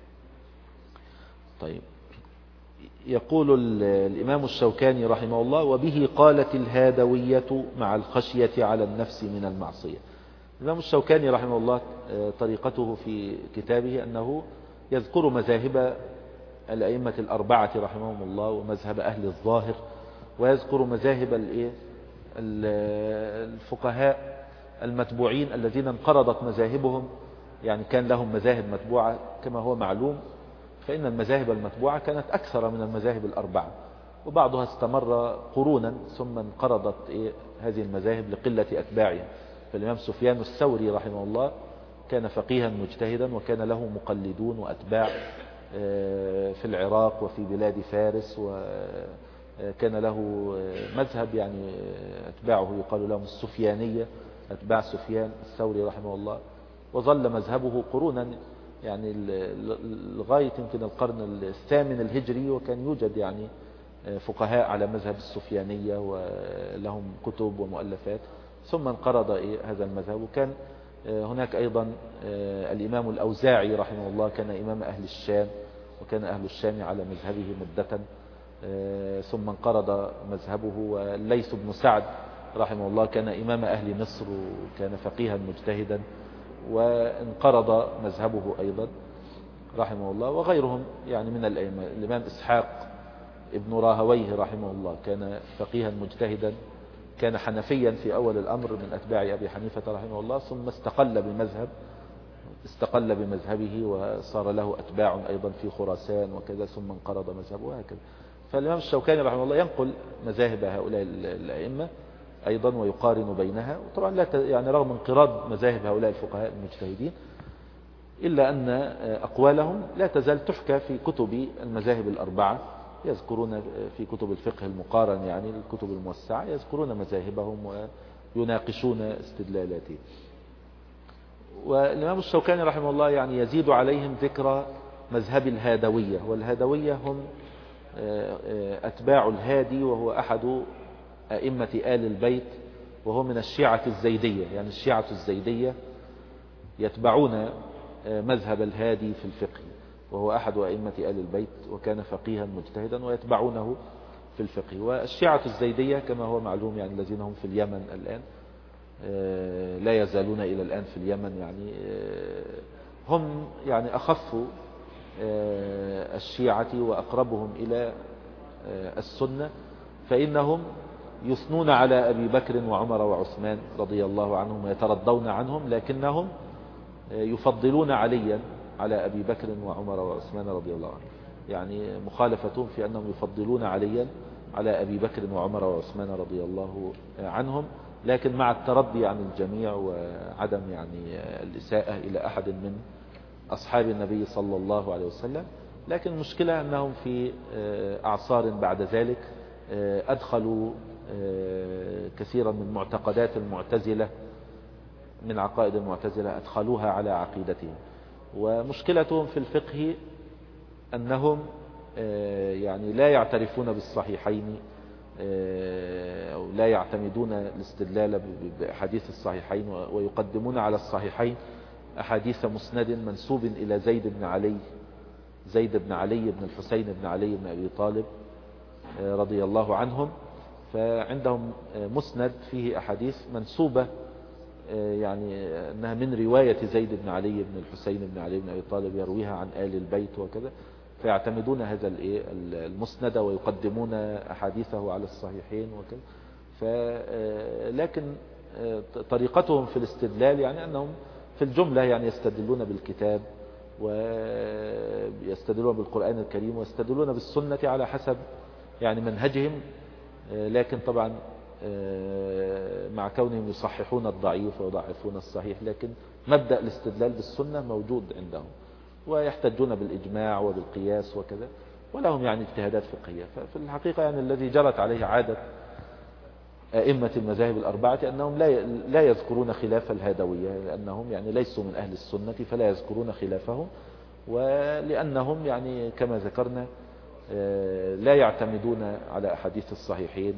طيب، يقول الإمام الشوكاني رحمه الله: وبه قالت الهادوية مع الخشية على النفس من المعصية. الإمام الشوكاني رحمه الله طريقته في كتابه أنه يذكر مذاهب الأئمة الأربعة رحمهم الله ومذهب أهل الظاهر، ويذكر مذاهب الفقهاء المتبوعين الذين انقرضت مذاهبهم، يعني كان لهم مذاهب متبوعة كما هو معلوم، فإن المذاهب المتبوعة كانت أكثر من المذاهب الأربعة، وبعضها استمر قرونا ثم انقرضت هذه المذاهب لقلة أتباعها. فالإمام سفيان الثوري رحمه الله كان فقيها مجتهدا، وكان له مقلدون وأتباع في العراق وفي بلاد فارس، وكان له مذهب يعني أتباعه يقال لهم السفيانية، أتباع سفيان الثوري رحمه الله، وظل مذهبه قرونا يعني لغاية يمكن القرن الثامن الهجري، وكان يوجد يعني فقهاء على مذهب السفيانية ولهم كتب ومؤلفات، ثم انقرض هذا المذهب. وكان هناك أيضا الإمام الأوزاعي رحمه الله كان إمام أهل الشام، وكان أهل الشام على مذهبه مدة، ثم انقرض مذهبه. والليث بن سعد رحمه الله كان إمام أهل مصر، وكان فقيها مجتهدا، وانقرض مذهبه أيضا رحمه الله. وغيرهم يعني من الأئمة، الإمام إسحاق ابن راهويه رحمه الله كان فقيها مجتهدا، كان حنفيا في أول الأمر من أتباع أبي حنيفة رحمه الله، ثم استقل بمذهبه وصار له أتباع أيضا في خراسان وكذا، ثم انقرض مذهبه وهكذا. فالإمام الشوكاني رحمه الله ينقل مذاهب هؤلاء الأئمة أيضا ويقارن بينها. وطبعا لا يعني رغم انقراض مذاهب هؤلاء الفقهاء المجتهدين، إلا أن أقوالهم لا تزال تحكى في كتب المذاهب الأربعة، يذكرون في كتب الفقه المقارن يعني الكتب الموسعة، يذكرون مذاهبهم ويناقشون استدلالاتهم. والإمام الشوكاني رحمه الله يعني يزيد عليهم ذكر مذهب الهادوية، والهادوية هم أتباع الهادي، وهو أحد أئمة آل البيت، وهو من الشيعة الزيدية. يعني الشيعة الزيدية يتبعون مذهب الهادي في الفقه، وهو أحد أئمة آل البيت، وكان فقيها مجتهدا ويتبعونه في الفقه. والشيعة الزيدية كما هو معلوم يعني الذين هم في اليمن الآن، لا يزالون إلى الآن في اليمن، يعني هم يعني أخف الشيعة وأقربهم إلى السنة، فإنهم يثنون على أبي بكر وعمر وعثمان رضي الله عنهم ويترضون عنهم، لكنهم يفضلون عليا على أبي بكر وعمر وعثمان رضي الله عنهم. يعني مخالفتهم في أنهم يفضلون عليا على أبي بكر وعمر وعثمان رضي الله عنهم، لكن مع الترضي عن الجميع وعدم يعني الإساءة إلى أحد من أصحاب النبي صلى الله عليه وسلم. لكن المشكلة أنهم في أعصار بعد ذلك أدخلوا كثيرا من معتقدات المعتزلة، من عقائد المعتزلة أدخلوها على عقيدتهم. ومشكلتهم في الفقه أنهم يعني لا يعترفون بالصحيحين، أو لا يعتمدون الاستدلال بأحاديث الصحيحين، ويقدمون على الصحيحين أحاديث مسند منسوب إلى زيد بن علي بن الحسين بن علي بن أبي طالب رضي الله عنهم. فعندهم مسند فيه أحاديث منسوبة يعني أنها من رواية زيد بن علي بن الحسين بن علي بن أبي طالب يرويها عن آل البيت وكذا، فيعتمدون هذا المسند ويقدمون أحاديثه على الصحيحين وكذا. لكن طريقتهم في الاستدلال يعني أنهم في الجملة يعني يستدلون بالكتاب ويستدلون بالقرآن الكريم ويستدلون بالسنة على حسب يعني منهجهم، لكن طبعا مع كونهم يصححون الضعيف ويضعفون الصحيح، لكن مبدأ الاستدلال بالسنة موجود عندهم، ويحتجون بالإجماع وبالقياس وكذا، ولهم يعني اجتهادات فقهية. ففي الحقيقة يعني الذي جرت عليه عادة أئمة المذاهب الأربعة أنهم لا يذكرون خلاف الهادوية، لأنهم يعني ليسوا من أهل السنة فلا يذكرون خلافهم، ولأنهم يعني كما ذكرنا لا يعتمدون على أحاديث الصحيحين،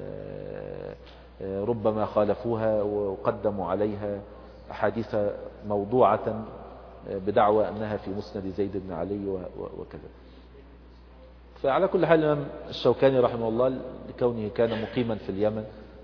وربما خالفوها وقدموا عليها أحاديث موضوعة بدعوى أنها في مسند زيد بن علي وكذا. فعلى كل حال الإمام الشوكاني رحمه الله لكونه كان مقيما في اليمن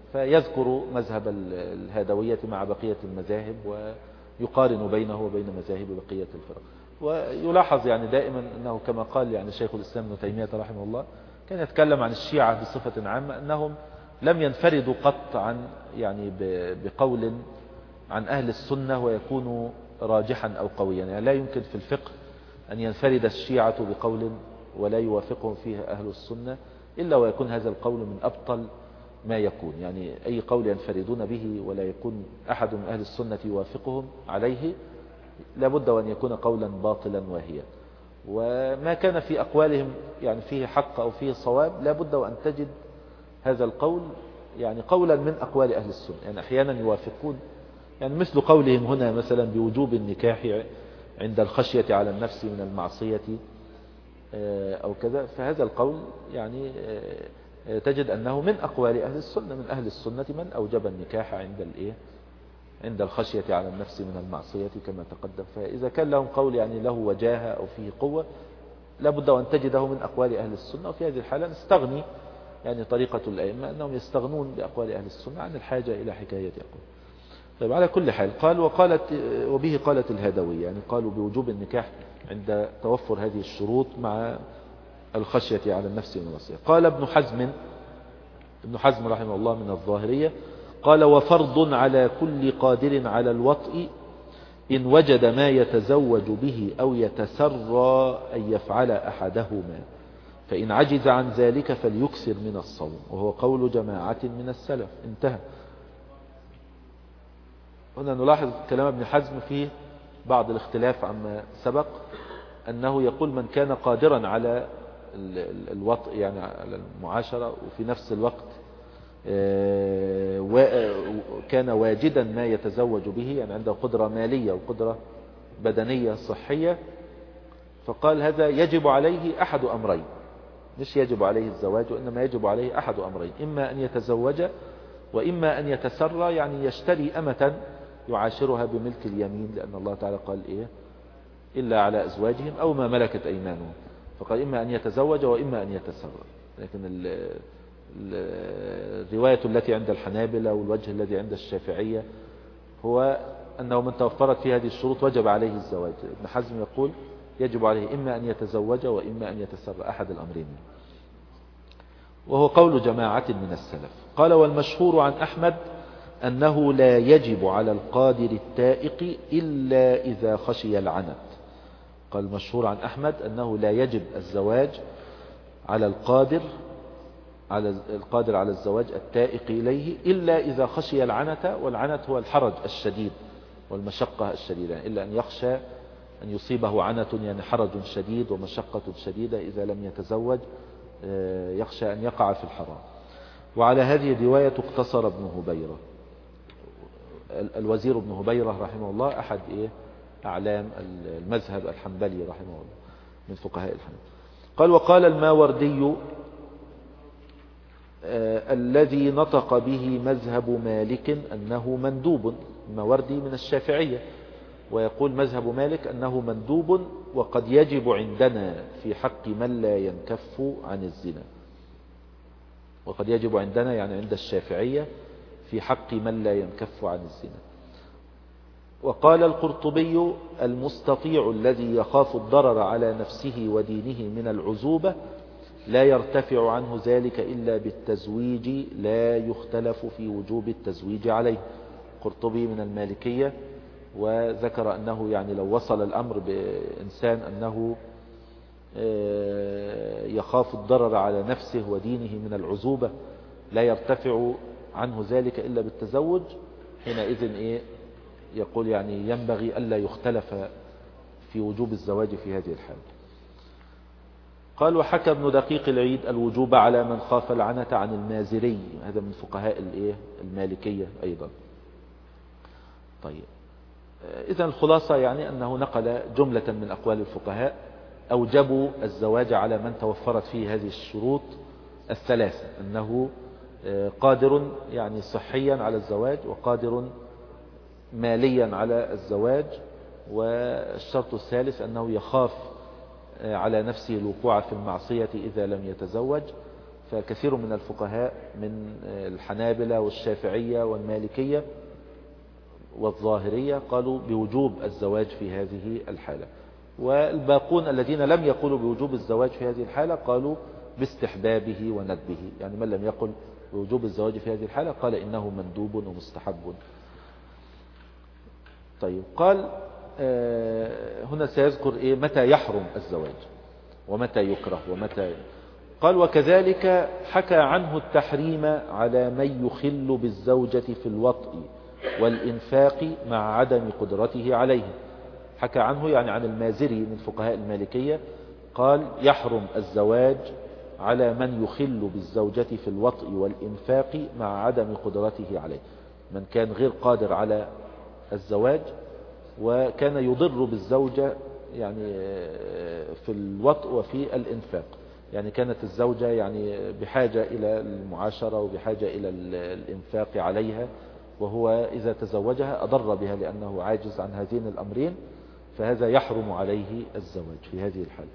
فيذكر مذهب الهادوية مع بقية المذاهب ويقارن بينه وبين مذاهب بقية الفرق. ويلاحظ يعني دائما أنه كما قال يعني شيخ الإسلام ابن تيمية رحمه الله كان يتكلم عن الشيعة بصفة عامة أنهم لم ينفردوا قط عن يعني بقول عن أهل السنة ويكون راجحا أو قويا. يعني لا يمكن في الفقه أن ينفرد الشيعة بقول ولا يوافقهم فيه أهل السنة إلا ويكون هذا القول من أبطل ما يكون. يعني أي قول ينفردون به ولا يكون أحد من أهل السنة يوافقهم عليه لابد وأن يكون قولا باطلا واهيا. وما كان في أقوالهم يعني فيه حق أو فيه صواب لابد وأن تجد هذا القول يعني قولا من أقوال أهل السنة. يعني أحيانا يوافقون يعني مثل قولهم هنا مثلا بوجوب النكاح عند الخشية على النفس من المعصية أو كذا، فهذا القول يعني تجد أنه من أقوال أهل السنة. من أهل السنة من أوجب النكاح عند الخشية على النفس من المعصية كما تقدم. فإذا كان لهم قول يعني له وجاهة أو فيه قوة لابد أن تجده من أقوال أهل السنة. وفي هذه الحالة نستغني يعني طريقة الأئمة أنهم يستغنون بأقوال أهل السنة عن الحاجة إلى حكاية أقوال. طيب على كل حال قال وبه قالت الهادوية يعني قالوا بوجوب النكاح عند توفر هذه الشروط مع الخشية على النفس من المعصية. قال ابن حزم رحمه الله من الظاهرية قال وفرض على كل قادر على الوطء إن وجد ما يتزوج به أو يتسرى أن يفعل أحدهما، فإن عجز عن ذلك فليكثر من الصوم، وهو قول جماعة من السلف. انتهى. هنا نلاحظ كلام ابن حزم فيه بعض الاختلاف عما سبق، أنه يقول من كان قادرا على الوطء يعني على المعاشرة وفي نفس الوقت كان واجدا ما يتزوج به يعني عنده قدرة مالية وقدرة بدنية صحية، فقال هذا يجب عليه أحد أمرين، مش يجب عليه الزواج وإنما يجب عليه أحد أمرين، إما أن يتزوج وإما أن يتسرى يعني يشتري أمة يعاشرها بملك اليمين، لأن الله تعالى قال إيه إلا على أزواجهم أو ما ملكت أيمانهم، فقال إما أن يتزوج وإما أن يتسرى. لكن الرواية التي عند الحنابلة والوجه الذي عند الشافعية هو أنه من توفرت في هذه الشروط وجب عليه الزواج. ابن حزم يقول يجب عليه إما أن يتزوج وإما أن يتسرى، أحد الأمرين، وهو قول جماعة من السلف. قال والمشهور عن أحمد أنه لا يجب على القادر التائق إلا إذا خشي العنت. قال المشهور عن أحمد أنه لا يجب الزواج على القادر على الزواج التائق إليه إلا إذا خشي العنت، والعنت هو الحرج الشديد والمشقة الشديدة، يعني إلا أن يخشى أن يصيبه عنت يعني حرج شديد ومشقة شديدة إذا لم يتزوج، يخشى أن يقع في الحرام. وعلى هذه الرواية اقتصر ابن هبيرة، الوزير ابن هبيرة رحمه الله أحد أعلام المذهب الحنبلي رحمه الله من فقهاء الحنبل. قال وقال الماوردي الذي نطق به مذهب مالك أنه مندوب، الماوردي من الشافعية، ويقول مذهب مالك أنه مندوب وقد يجب عندنا في حق من لا ينكف عن الزنا، وقد يجب عندنا يعني عند الشافعية في حق من لا ينكف عن الزنا. وقال القرطبي المستطيع الذي يخاف الضرر على نفسه ودينه من العزوبة لا يرتفع عنه ذلك إلا بالتزويج، لا يختلف في وجوب التزويج عليه. قرطبي من المالكية، وذكر أنه يعني لو وصل الأمر بإنسان أنه يخاف الضرر على نفسه ودينه من العزوبة لا يرتفع عنه ذلك إلا بالتزوج، حينئذ يقول يعني ينبغي ألا يختلف في وجوب الزواج في هذه الحال. قال وحكى ابن دقيق العيد الوجوب على من خاف العنة عن المازري، هذا من فقهاء المالكية أيضا. طيب إذن الخلاصة يعني أنه نقل جملة من أقوال الفقهاء أوجبوا الزواج على من توفرت فيه هذه الشروط الثلاثة، أنه قادر يعني صحيا على الزواج، وقادر ماليا على الزواج، والشرط الثالث أنه يخاف على نفسه الوقوع في المعصية إذا لم يتزوج، فكثير من الفقهاء من الحنابلة والشافعية والمالكية والظاهرية قالوا بوجوب الزواج في هذه الحالة، والباقون الذين لم يقولوا بوجوب الزواج في هذه الحالة قالوا باستحبابه وندبه. يعني من لم يقل بوجوب الزواج في هذه الحالة قال إنه مندوب ومستحب. طيب قال هنا سيذكر متى يحرم الزواج ومتى يكره ومتى. قال وكذلك حكى عنه التحريم على من يخل بالزوجة في الوطء والإنفاق مع عدم قدرته عليه. حكى عنه يعني عن المازري من فقهاء المالكية، قال يحرم الزواج على من يخل بالزوجة في الوطء والإنفاق مع عدم قدرته عليه، من كان غير قادر على الزواج وكان يضر بالزوجة يعني في الوطء وفي الإنفاق. يعني كانت الزوجة يعني بحاجة إلى المعاشرة وبحاجة إلى الإنفاق عليها، وهو إذا تزوجها أضر بها لأنه عاجز عن هذين الأمرين، فهذا يحرم عليه الزواج في هذه الحالة.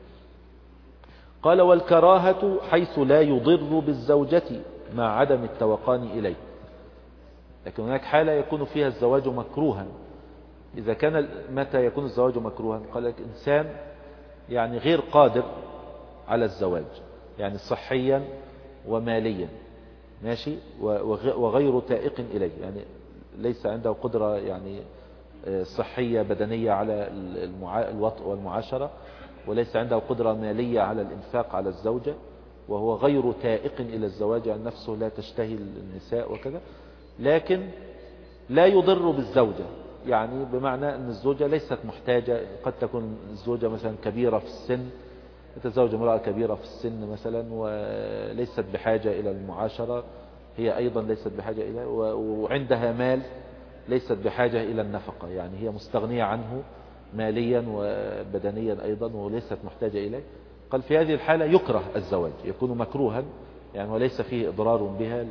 قال والكراهة حيث لا يضر بالزوجة مع عدم التوقان إليه. لكن هناك حالة يكون فيها الزواج مكروها. إذا كان متى يكون الزواج مكروها؟ قال لك إنسان يعني غير قادر على الزواج، يعني صحيا وماليا ماشي، وغير تائق إليه، يعني ليس عنده قدرة يعني صحية بدنية على الوطء والمعاشرة، وليس عنده قدرة مالية على الإنفاق على الزوجة، وهو غير تائق إلى الزواج، يعني نفسه لا تشتهي النساء وكذا، لكن لا يضر بالزوجة. يعني بمعنى أن الزوجة ليست محتاجة، قد تكون الزوجة مثلا كبيرة في السن، يتزوج امرأة كبيرة في السن مثلا وليست بحاجة إلى المعاشرة، هي أيضا ليست بحاجة إلى، وعندها مال ليست بحاجة إلى النفقة، يعني هي مستغنية عنه ماليا وبدنيا أيضا وليست محتاجة إليه. قال في هذه الحالة يكره الزواج، يكون مكروها، يعني وليس فيه إضرار بها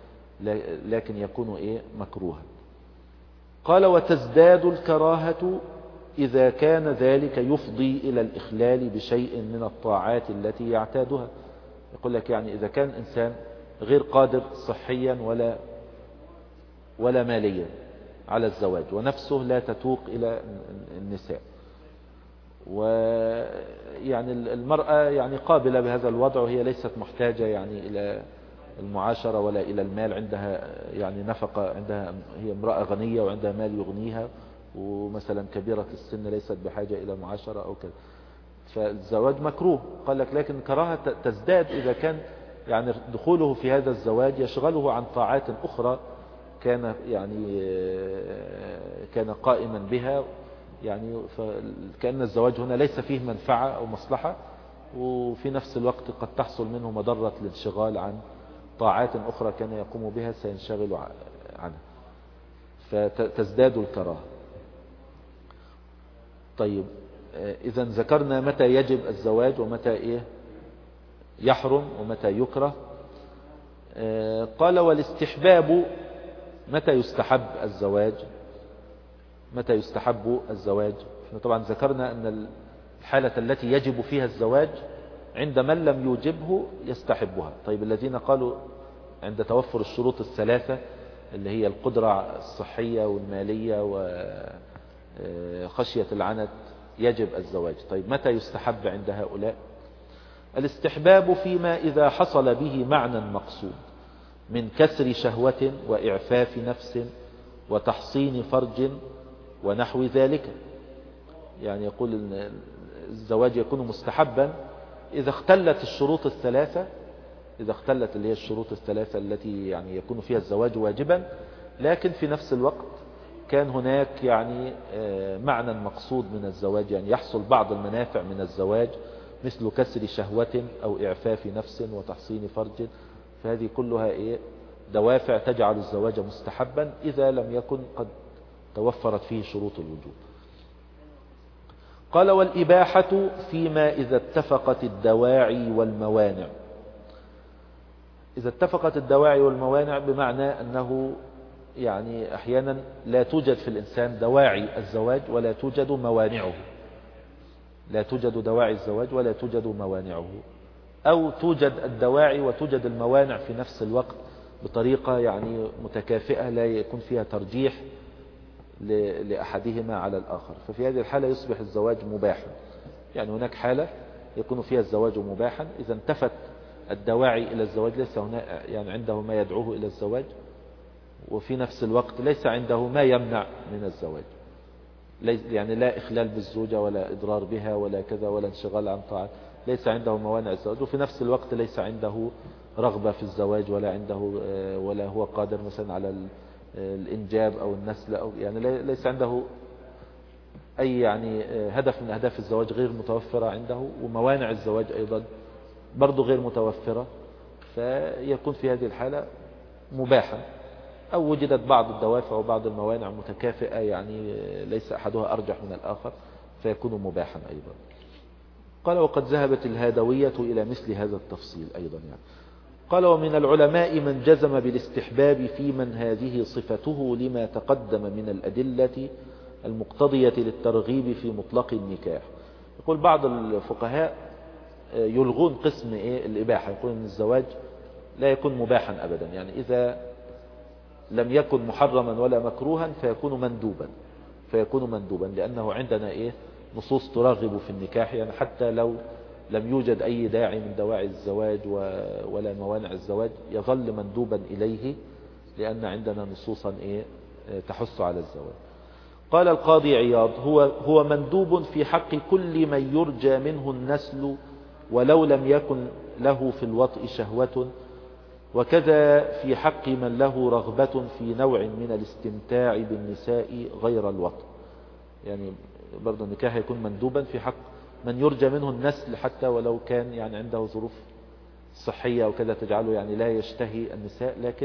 لكن يكون مكروها. قال وتزداد الكراهة إذا كان ذلك يفضي إلى الإخلال بشيء من الطاعات التي يعتادها. يقول لك يعني إذا كان إنسان غير قادر صحيا ولا ماليا على الزواج، ونفسه لا تتوق إلى النساء، ويعني المرأة يعني قابلة بهذا الوضع، وهي ليست محتاجة يعني إلى المعاشرة ولا إلى المال، عندها يعني نفقة، عندها هي امرأة غنية وعندها مال يغنيها، ومثلا كبيرة السن ليست بحاجة إلى معاشرة أو كذا، فالزواج مكروه. قال لك لكن كراهة تزداد إذا كان يعني دخوله في هذا الزواج يشغله عن طاعات أخرى كان قائما بها، يعني كأن الزواج هنا ليس فيه منفعة أو مصلحة، وفي نفس الوقت قد تحصل منه مضرة الانشغال عن طاعات أخرى كان يقوم بها سينشغل عنها، فتزداد الكراهة. طيب إذا ذكرنا متى يجب الزواج ومتى يحرم ومتى يكره. قال والاستحباب متى يستحب الزواج، متى يستحب الزواج. احنا طبعا ذكرنا أن الحالة التي يجب فيها الزواج عند من لم يوجبه يستحبها. طيب الذين قالوا عند توفر الشروط الثلاثة اللي هي القدرة الصحية والمالية وخشية العنت يجب الزواج. طيب متى يستحب عند هؤلاء؟ الاستحباب فيما إذا حصل به معنى مقصود من كسر شهوة وإعفاف نفس وتحصين فرج ونحو ذلك. يعني يقول إن الزواج يكون مستحبا إذا اختلت الشروط الثلاثة، إذا اختلت اللي هي الشروط الثلاثة التي يعني يكون فيها الزواج واجبا، لكن في نفس الوقت كان هناك يعني معنى مقصود من الزواج، يعني يحصل بعض المنافع من الزواج مثل كسر شهوة أو إعفاف نفس وتحصين فرج، فهذه كلها دوافع تجعل الزواج مستحبا إذا لم يكن قد توفرت فيه شروط الوجوب. قال والإباحة فيما إذا اتفقت الدواعي والموانع. إذا اتفقت الدواعي والموانع بمعنى أنه يعني أحيانا لا توجد في الإنسان دواعي الزواج ولا توجد موانعه، لا توجد دواعي الزواج ولا توجد موانعه. أو توجد الدواعي وتوجد الموانع في نفس الوقت بطريقة يعني متكافئة لا يكون فيها ترجيح لأحدهما على الآخر. ففي هذه الحالة يصبح الزواج مباحا. يعني هناك حالة يكون فيها الزواج مباحا إذا انتفت الدواعي إلى الزواج، ليس هنا يعني عنده ما يدعوه إلى الزواج، وفي نفس الوقت ليس عنده ما يمنع من الزواج، يعني لا إخلال بالزوجة ولا إضرار بها ولا كذا ولا انشغال عن طاعة، ليس عنده موانع الزواج، وفي نفس الوقت ليس عنده رغبة في الزواج ولا عنده ولا هو قادر مثلا على الإنجاب أو النسل، أو يعني ليس عنده أي يعني هدف من أهداف الزواج غير متوفرة عنده، وموانع الزواج أيضا برضو غير متوفرة، فيكون في هذه الحالة مباحا. أو وجدت بعض الدوافع وبعض الموانع متكافئة يعني ليس أحدها أرجح من الآخر فيكون مباحا أيضا. قال وقد ذهبت الهادوية إلى مثل هذا التفصيل أيضا يعني. قال ومن العلماء من جزم بالاستحباب في من هذه صفته لما تقدم من الأدلة المقتضية للترغيب في مطلق النكاح. يقول بعض الفقهاء يلغون قسم الإباحة، يقول أن الزواج لا يكون مباحا أبدا، يعني إذا لم يكن محرما ولا مكروها فيكون مندوبا لأنه عندنا نصوص ترغب في النكاح، يعني حتى لو لم يوجد أي داعي من دواعي الزواج ولا موانع الزواج يظل مندوبا إليه، لأن عندنا نصوصا تحث على الزواج. قال القاضي عياض هو مندوب في حق كل من يرجى منه النسل ولو لم يكن له في الوطء شهوة، وكذا في حق من له رغبة في نوع من الاستمتاع بالنساء غير الوطء. يعني برضو النكاح يكون مندوبا في حق من يرجى منه النسل حتى ولو كان يعني عنده ظروف صحية أو كذا تجعله يعني لا يشتهي النساء، لكن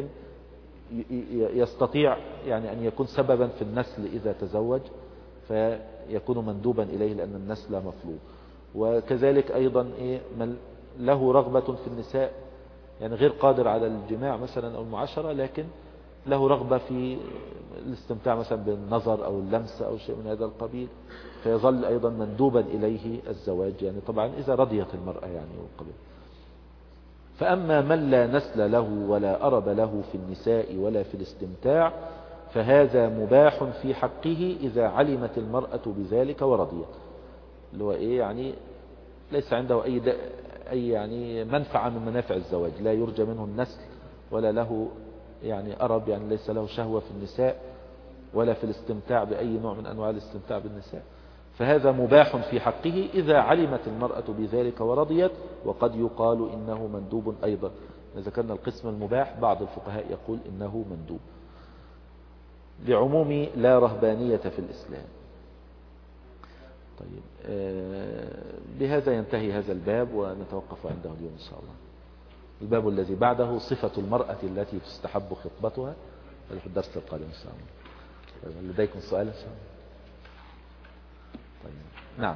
يستطيع يعني أن يكون سببا في النسل إذا تزوج، فيكون مندوبا إليه لأن النسل مطلوب. وكذلك أيضا من له رغبة في النساء، يعني غير قادر على الجماع مثلا أو المعاشرة، لكن له رغبة في الاستمتاع مثلا بالنظر أو اللمس أو شيء من هذا القبيل، فيظل أيضا مندوبا إليه الزواج، يعني طبعا إذا رضيت المرأة يعني وقبل. فأما من لا نسل له ولا أرب له في النساء ولا في الاستمتاع فهذا مباح في حقه إذا علمت المرأة بذلك ورضيت، اللي هو يعني ليس عنده أي يعني منفعة من منافع الزواج، لا يرجى منه النسل ولا له يعني أرب، يعني ليس له شهوة في النساء ولا في الاستمتاع بأي نوع من أنواع الاستمتاع بالنساء، فهذا مباح في حقه إذا علمت المرأة بذلك ورضيت. وقد يقال إنه مندوب أيضا. ذكرنا القسم المباح، بعض الفقهاء يقول إنه مندوب لعموم لا رهبانية في الإسلام. طيب بهذا ينتهي هذا الباب ونتوقف عنده اليوم إن شاء الله. الباب الذي بعده صفة المرأة التي تستحب خطبتها في الدرس القادم إن شاء الله. لديكم سؤال إن شاء الله؟ طيب نعم.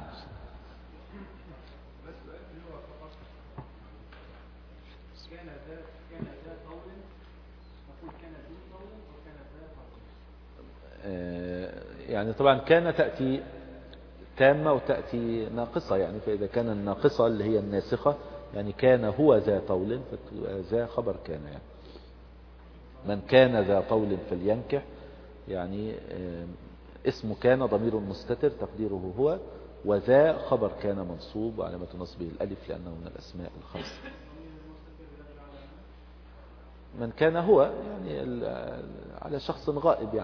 يعني طبعا كان تأتي تامة وتأتي ناقصة، يعني فإذا كان الناقصة اللي هي الناسخة يعني كان هو ذا طول ذا خبر كان، يعني من كان ذا طول فلينكح، يعني اسم كان ضمير مستتر تقديره هو، وذا خبر كان منصوب وعلامة نصبه الألف لأنه من الأسماء الخمسة. من كان هو يعني على شخص غائب،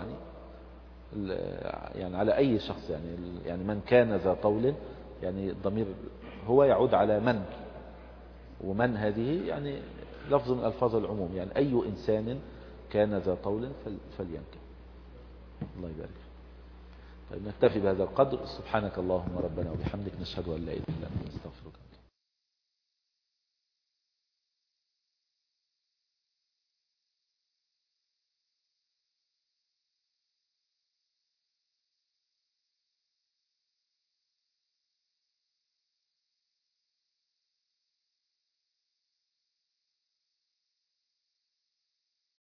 يعني على أي شخص، يعني من كان ذا طول، يعني الضمير هو يعود على من، ومن هذه يعني لفظ من ألفاظ العموم، يعني أي إنسان كان ذا طول فلينكح. الله يبارك. طيب نكتفي بهذا القدر. سبحانك اللهم ربنا وبحمدك نشهد أن لا إله إلا أنت نستغفرك.